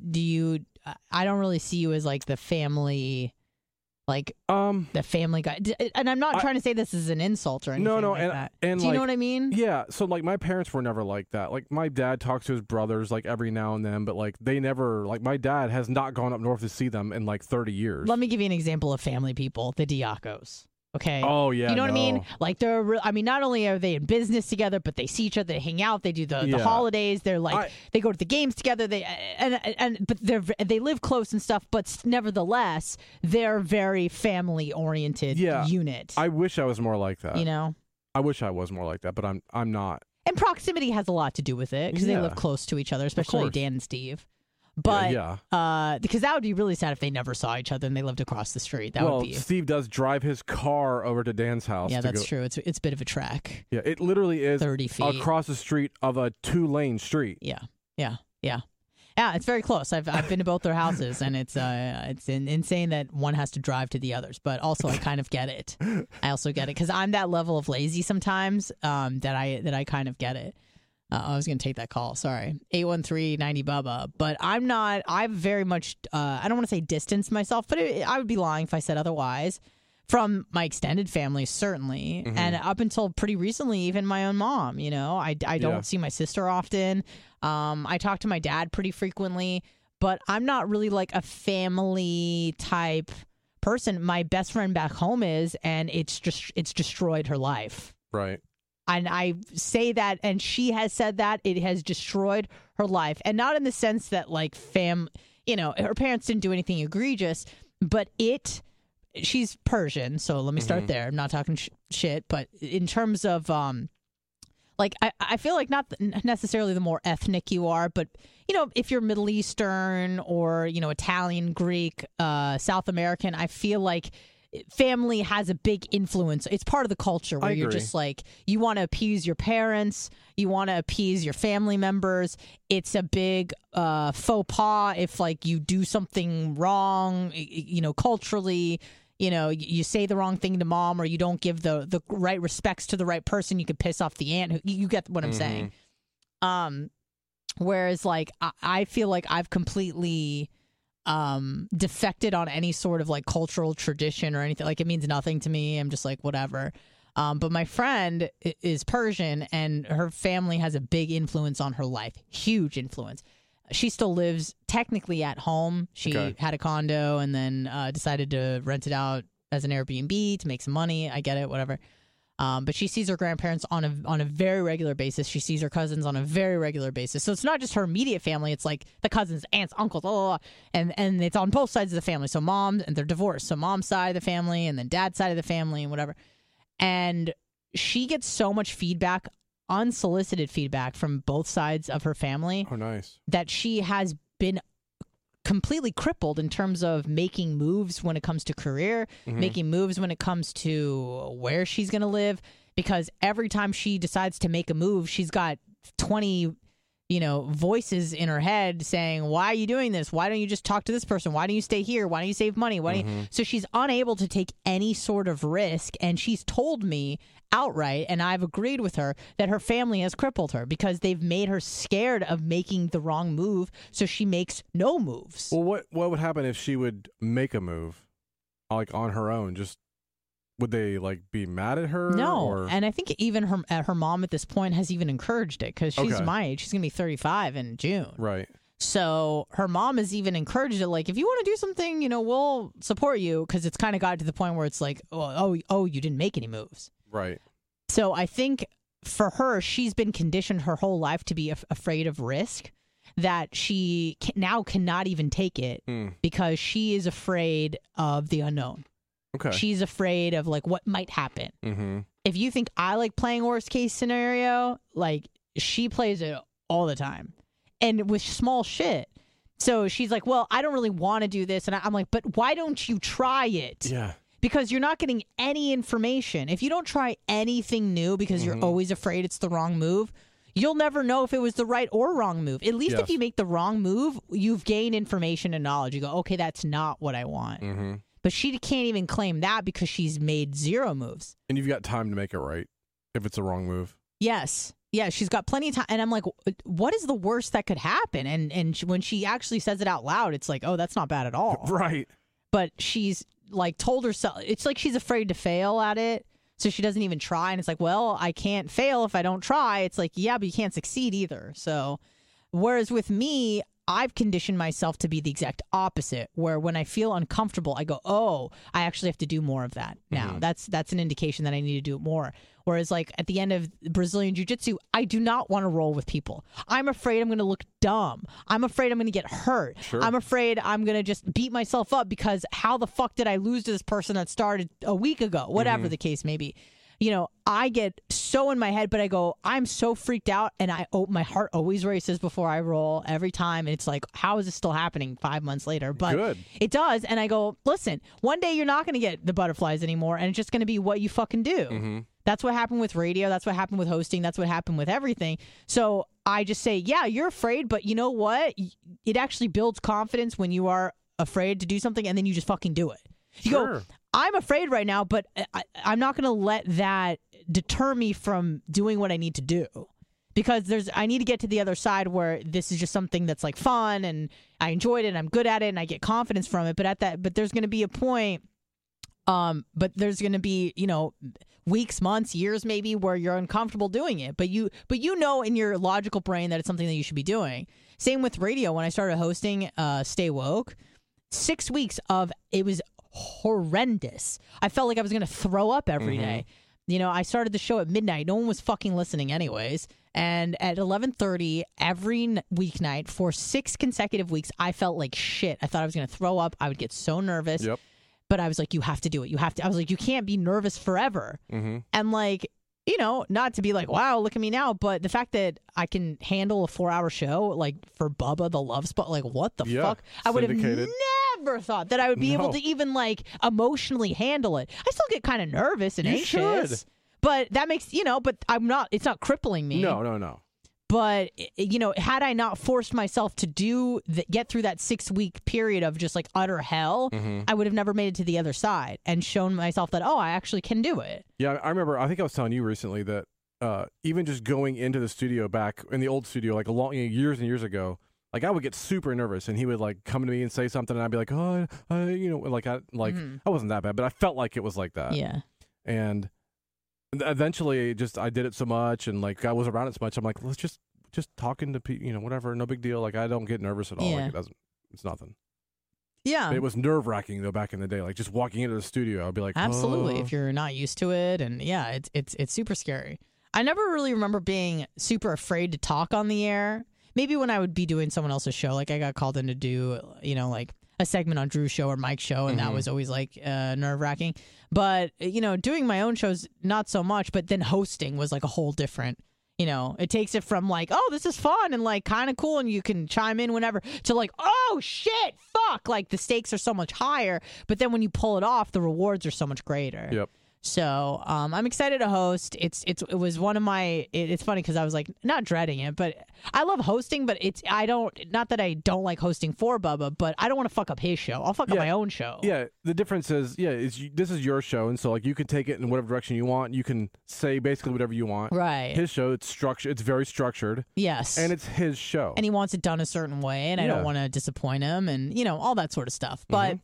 I don't really see you as, like, the family... like the family guy, and I'm not trying to say this is an insult or anything. No, like that. And do you know what I mean? Yeah. So like my parents were never like that. Like my dad talks to his brothers like every now and then, but like they never like my dad has not gone up north to see them in like 30 years. Let me give you an example of family people, the Diacos. Okay. Oh yeah. You know what I mean? Like not only are they in business together, but they see each other, they hang out, they do the holidays. They're like they go to the games together. But they live close and stuff. But nevertheless, they're very family oriented unit. I wish I was more like that. You know. I wish I was more like that, but I'm not. And proximity has a lot to do with it because they live close to each other, especially Dan and Steve. But because that would be really sad if they never saw each other and they lived across the street. Would be. Steve does drive his car over to Dan's house. Yeah, that's true. It's a bit of a trek. Yeah, it literally is 30 feet across the street of a 2-lane street. Yeah. It's very close. I've been to both their houses, and it's insane that one has to drive to the others. But also, I kind of get it. I also get it because I'm that level of lazy sometimes that I kind of get it. I was going to take that call. Sorry. 813-90-BUBBA. But I'm not, I've very much, I don't want to say distanced myself, but I would be lying if I said otherwise. From my extended family, certainly. Mm-hmm. And up until pretty recently, even my own mom, I don't see my sister often. I talk to my dad pretty frequently, but I'm not really like a family type person. My best friend back home is, and it's destroyed her life. Right. And I say that, and she has said that it has destroyed her life. And not in the sense that, like, her parents didn't do anything egregious, but she's Persian, so let me start there. I'm not talking shit, but in terms of, I feel like not necessarily the more ethnic you are, but, if you're Middle Eastern or, Italian, Greek, South American, I feel like family has a big influence. It's part of the culture where you're just like, you want to appease your parents, you want to appease your family members. It's a big faux pas if like you do something wrong, culturally, you say the wrong thing to mom or you don't give the right respects to the right person, you could piss off the aunt. You get what I'm saying. Whereas like I feel like I've completely defected on any sort of like cultural tradition or anything. Like it means nothing to me. I'm just like, whatever. But my friend is Persian and her family has a big influence on her life. Huge influence. She still lives technically at home. She had a condo and then decided to rent it out as an Airbnb to make some money. I get it, whatever. But she sees her grandparents on a very regular basis. She sees her cousins on a very regular basis. So it's not just her immediate family. It's like the cousins, aunts, uncles, blah, blah, blah. And it's on both sides of the family. So mom, and they're divorced. So mom's side of the family and then dad's side of the family and whatever. And she gets so much feedback, unsolicited feedback from both sides of her family. Oh, nice. That she has been completely crippled in terms of making moves when it comes to career, making moves when it comes to where she's going to live, because every time she decides to make a move, she's got 20 voices in her head saying, why are you doing this? Why don't you just talk to this person? Why don't you stay here? Why don't you save money? So she's unable to take any sort of risk. And she's told me outright, and I've agreed with her, that her family has crippled her because they've made her scared of making the wrong move. So she makes no moves. Well, what would happen if she would make a move like on her own? Just would they like be mad at her? No, or? And I think even her mom at this point has even encouraged it because she's my age. She's gonna be 35 in June. Right. So her mom has even encouraged it. Like, if you want to do something, we'll support you, because it's kind of got to the point where it's like, oh, you didn't make any moves. Right. So I think for her, she's been conditioned her whole life to be afraid of risk, that she now cannot even take it because she is afraid of the unknown. Okay. She's afraid of like what might happen. Mm-hmm. If you think I like playing worst case scenario, like she plays it all the time, and with small shit. So she's like, well, I don't really want to do this. And I'm like, but why don't you try it? Yeah. Because you're not getting any information. If you don't try anything new because you're always afraid it's the wrong move, you'll never know if it was the right or wrong move. At least if you make the wrong move, you've gained information and knowledge. You go, okay, that's not what I want. Mm-hmm. But she can't even claim that because she's made 0 moves. And you've got time to make it right if it's a wrong move. Yes. Yeah, she's got plenty of time. And I'm like, what is the worst that could happen? And when she actually says it out loud, it's like, oh, that's not bad at all. Right. But she's like told herself, it's like she's afraid to fail at it. So she doesn't even try. And it's like, well, I can't fail if I don't try. It's like, yeah, but you can't succeed either. So whereas with me, I've conditioned myself to be the exact opposite, where when I feel uncomfortable, I go, oh, I actually have to do more of that now. That's an indication that I need to do it more. Whereas like at the end of Brazilian Jiu-Jitsu, I do not want to roll with people. I'm afraid I'm going to look dumb. I'm afraid I'm going to get hurt. Sure. I'm afraid I'm going to just beat myself up because how the fuck did I lose to this person that started a week ago? Whatever the case may be. I get so in my head, but I go, I'm so freaked out, and my heart always races before I roll every time. And it's like, how is this still happening 5 months later? But it does. And I go, listen, one day you're not going to get the butterflies anymore, and it's just going to be what you fucking do. Mm-hmm. That's what happened with radio. That's what happened with hosting. That's what happened with everything. So I just say, yeah, you're afraid, but you know what? It actually builds confidence when you are afraid to do something, and then you just fucking do it. You go, I'm afraid right now, but I'm not going to let that deter me from doing what I need to do, because I need to get to the other side where this is just something that's like fun and I enjoyed it and I'm good at it and I get confidence from it. But there's going to be a point, but there's going to be, weeks, months, years maybe where you're uncomfortable doing it, but you know in your logical brain that it's something that you should be doing. Same with radio. When I started hosting Stay Woke, 6 weeks of it was horrendous. I felt like I was going to throw up every day. I started the show at midnight. No one was fucking listening anyways. And at 11:30 every weeknight for 6 consecutive weeks, I felt like shit. I thought I was going to throw up. I would get so nervous. Yep. But I was like, you have to do it. You have to. I was like, you can't be nervous forever. And like, not to be like, wow, look at me now. But the fact that I can handle a 4-hour show, like for Bubba the Love Spot, like what the fuck? I would have never thought that I would be able to even like emotionally handle it. I still get kind of nervous and anxious. But that makes, but I'm not, it's not crippling me. No. But, had I not forced myself to get through that 6-week period of just like utter hell, I would have never made it to the other side and shown myself that, I actually can do it. Yeah, I remember, I think I was telling you recently that even just going into the studio back in the old studio, like years and years ago, like I would get super nervous and he would like come to me and say something and I'd be like, I wasn't that bad, but I felt like it was like that. Yeah. And eventually I did it so much and like I was around it so much. I'm like, let's just talking to people, whatever, no big deal. Like I don't get nervous at all. Yeah. Like it's nothing. Yeah. But it was nerve wracking though back in the day. Like just walking into the studio, I'd be like, absolutely. If you're not used to it, and yeah, it's super scary. I never really remember being super afraid to talk on the air. Maybe when I would be doing someone else's show, like I got called in to do, like a segment on Drew's show or Mike's show, and that was always like nerve-wracking. But, doing my own shows, not so much, but then hosting was like a whole different, it takes it from like, oh, this is fun and like kind of cool and you can chime in whenever, to like, oh, shit, fuck. Like the stakes are so much higher, but then when you pull it off, the rewards are so much greater. Yep. So I'm excited to host. It was one of my. It's funny because I was like not dreading it, but I love hosting. But not that I don't like hosting for Bubba, but I don't want to fuck up his show. I'll fuck up my own show. Yeah, the difference is this is your show, and so like you can take it in whatever direction you want. You can say basically whatever you want. Right. His show, it's structured. It's very structured. Yes. And it's his show. And he wants it done a certain way, and I don't want to disappoint him, and all that sort of stuff. But.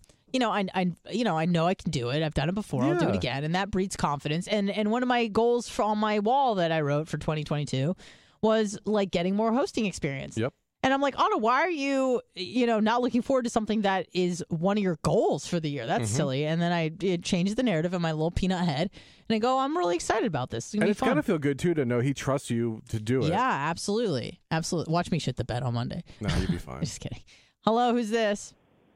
I know I can do it. I've done it before. I'll do it again, and that breeds confidence. And one of my goals on my wall that I wrote for 2022 was like getting more hosting experience. Yep. And I'm like, Anna, why are you, not looking forward to something that is one of your goals for the year? That's silly. And then it changed the narrative in my little peanut head, and I go, I'm really excited about this. It's gonna feel good too to know he trusts you to do it. Yeah, absolutely, Watch me shit the bed on Monday. No, you'll be fine. Just kidding. Hello, who's this?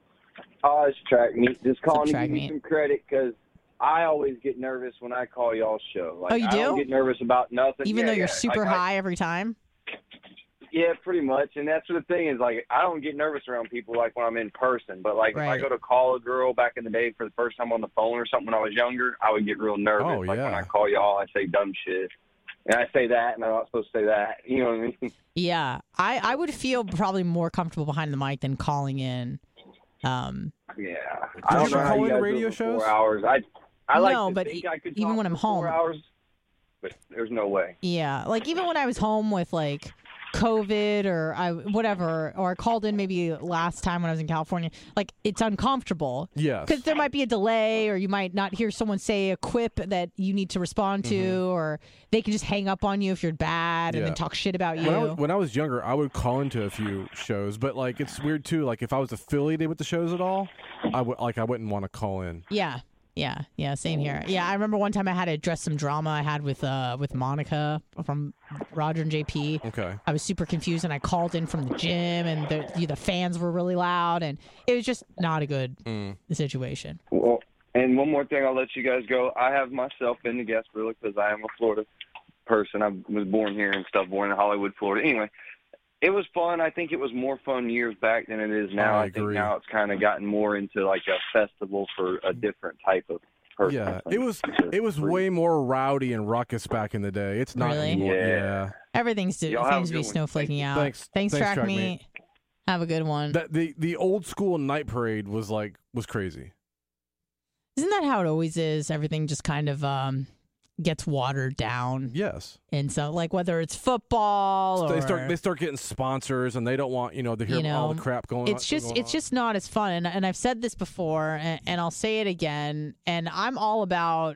Oh, it's Track Meet. Just calling to Track give you Meet? some credit because I always get nervous when I call y'all's show. Like, Oh, you I do? don't get nervous about nothing. Even though you're super high every time? Yeah, pretty much. And that's the thing is, like, I don't get nervous around people like when I'm in person. But, like, if I go to call a girl back in the day for the first time on the phone or something when I was younger, I would get real nervous. Oh, like, yeah. when I call y'all, I say dumb shit. And I say that, and I'm not supposed to say that. You know what I mean? Yeah. I would feel probably more comfortable behind the mic than calling in. Yeah. I don't know how you guys radio shows? 4 hours. I like No, to but think I could even talk when I'm for 4 home. hours, but there's no way. Yeah. Like even when I was home with like COVID or or I called in maybe last time when I was in California, like it's uncomfortable. Yes. Because there might be a delay or you might not hear someone say a quip that you need to respond to or they can just hang up on you if you're bad and then talk shit about you. When I was younger, I would call into a few shows, but like it's weird too. Like if I was affiliated with the shows at all, I wouldn't want to call in. Yeah, same here. Yeah, I remember one time I had to address some drama I had with Monica from Roger and JP. Okay. I was super confused, and I called in from the gym, and the fans were really loud, and it was just not a good situation. Well, and one more thing, I'll let you guys go. I have myself been to Gasparilla because I am a Florida person. I was born here and stuff, born in Hollywood, Florida. Anyway, it was fun. I think it was more fun years back than it is now. I think now it's kind of gotten more into like a festival for a different type of person. Yeah, it was way more rowdy and ruckus back in the day. It's not Really? anymore. Yeah. Everything seems to be snowflaking out. Thanks, Track Meet. Have a good one. The old school night parade was crazy. Isn't that how it always is? Everything just kind of gets watered down. Yes. And so, like, whether it's football or they start getting sponsors, and they don't want to hear all the crap going on. It's just not as fun. And I've said this before, and I'll say it again. And I'm all about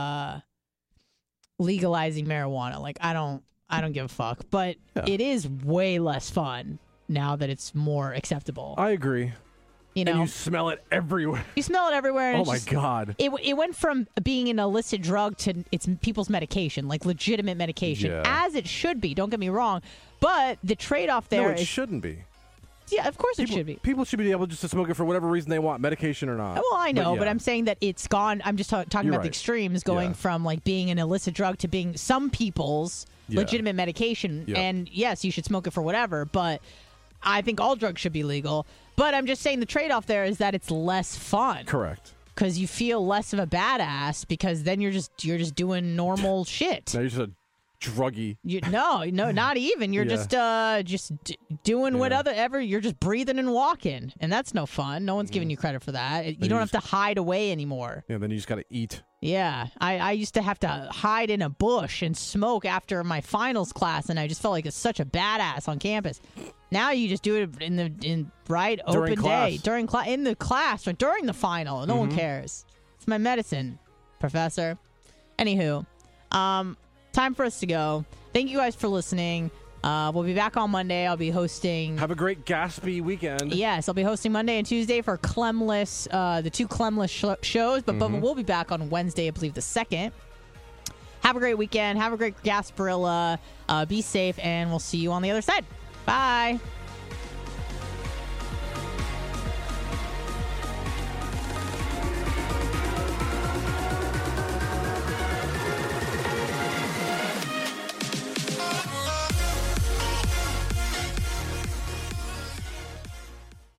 legalizing marijuana. Like, I don't give a fuck. But it is way less fun now that it's more acceptable. I agree. And you smell it everywhere. You smell it everywhere. And oh my God! It went from being an illicit drug to it's people's medication, like legitimate medication, as it should be. Don't get me wrong, but the trade-off there it shouldn't be. Yeah, of course it should be. People should be able just to smoke it for whatever reason they want, medication or not. Well, I know, but I'm saying that it's gone. I'm just talking about the extremes, going from like being an illicit drug to being some people's legitimate medication. Yeah. And yes, you should smoke it for whatever, but I think all drugs should be legal. But I'm just saying the trade-off there is that it's less fun. Correct. Because you feel less of a badass because then you're just doing normal shit. Now you're just a druggy. No, not even. You're just doing whatever. You're just breathing and walking, and that's no fun. No one's giving you credit for that. You don't have to hide away anymore. Yeah, then you just got to eat. Yeah, I used to have to hide in a bush and smoke after my finals class, and I just felt like such a badass on campus. Now you just do it in open day during in the class or during the final. No one cares. It's my medicine, professor. Anywho, time for us to go. Thank you guys for listening. We'll be back on Monday. I'll be hosting. Have a great Gatsby weekend. Yes, I'll be hosting Monday and Tuesday for Clemless, the two Clemless shows. But Bubba will be back on Wednesday, I believe the 2nd. Have a great weekend. Have a great Gasparilla. Be safe, and we'll see you on the other side. Bye.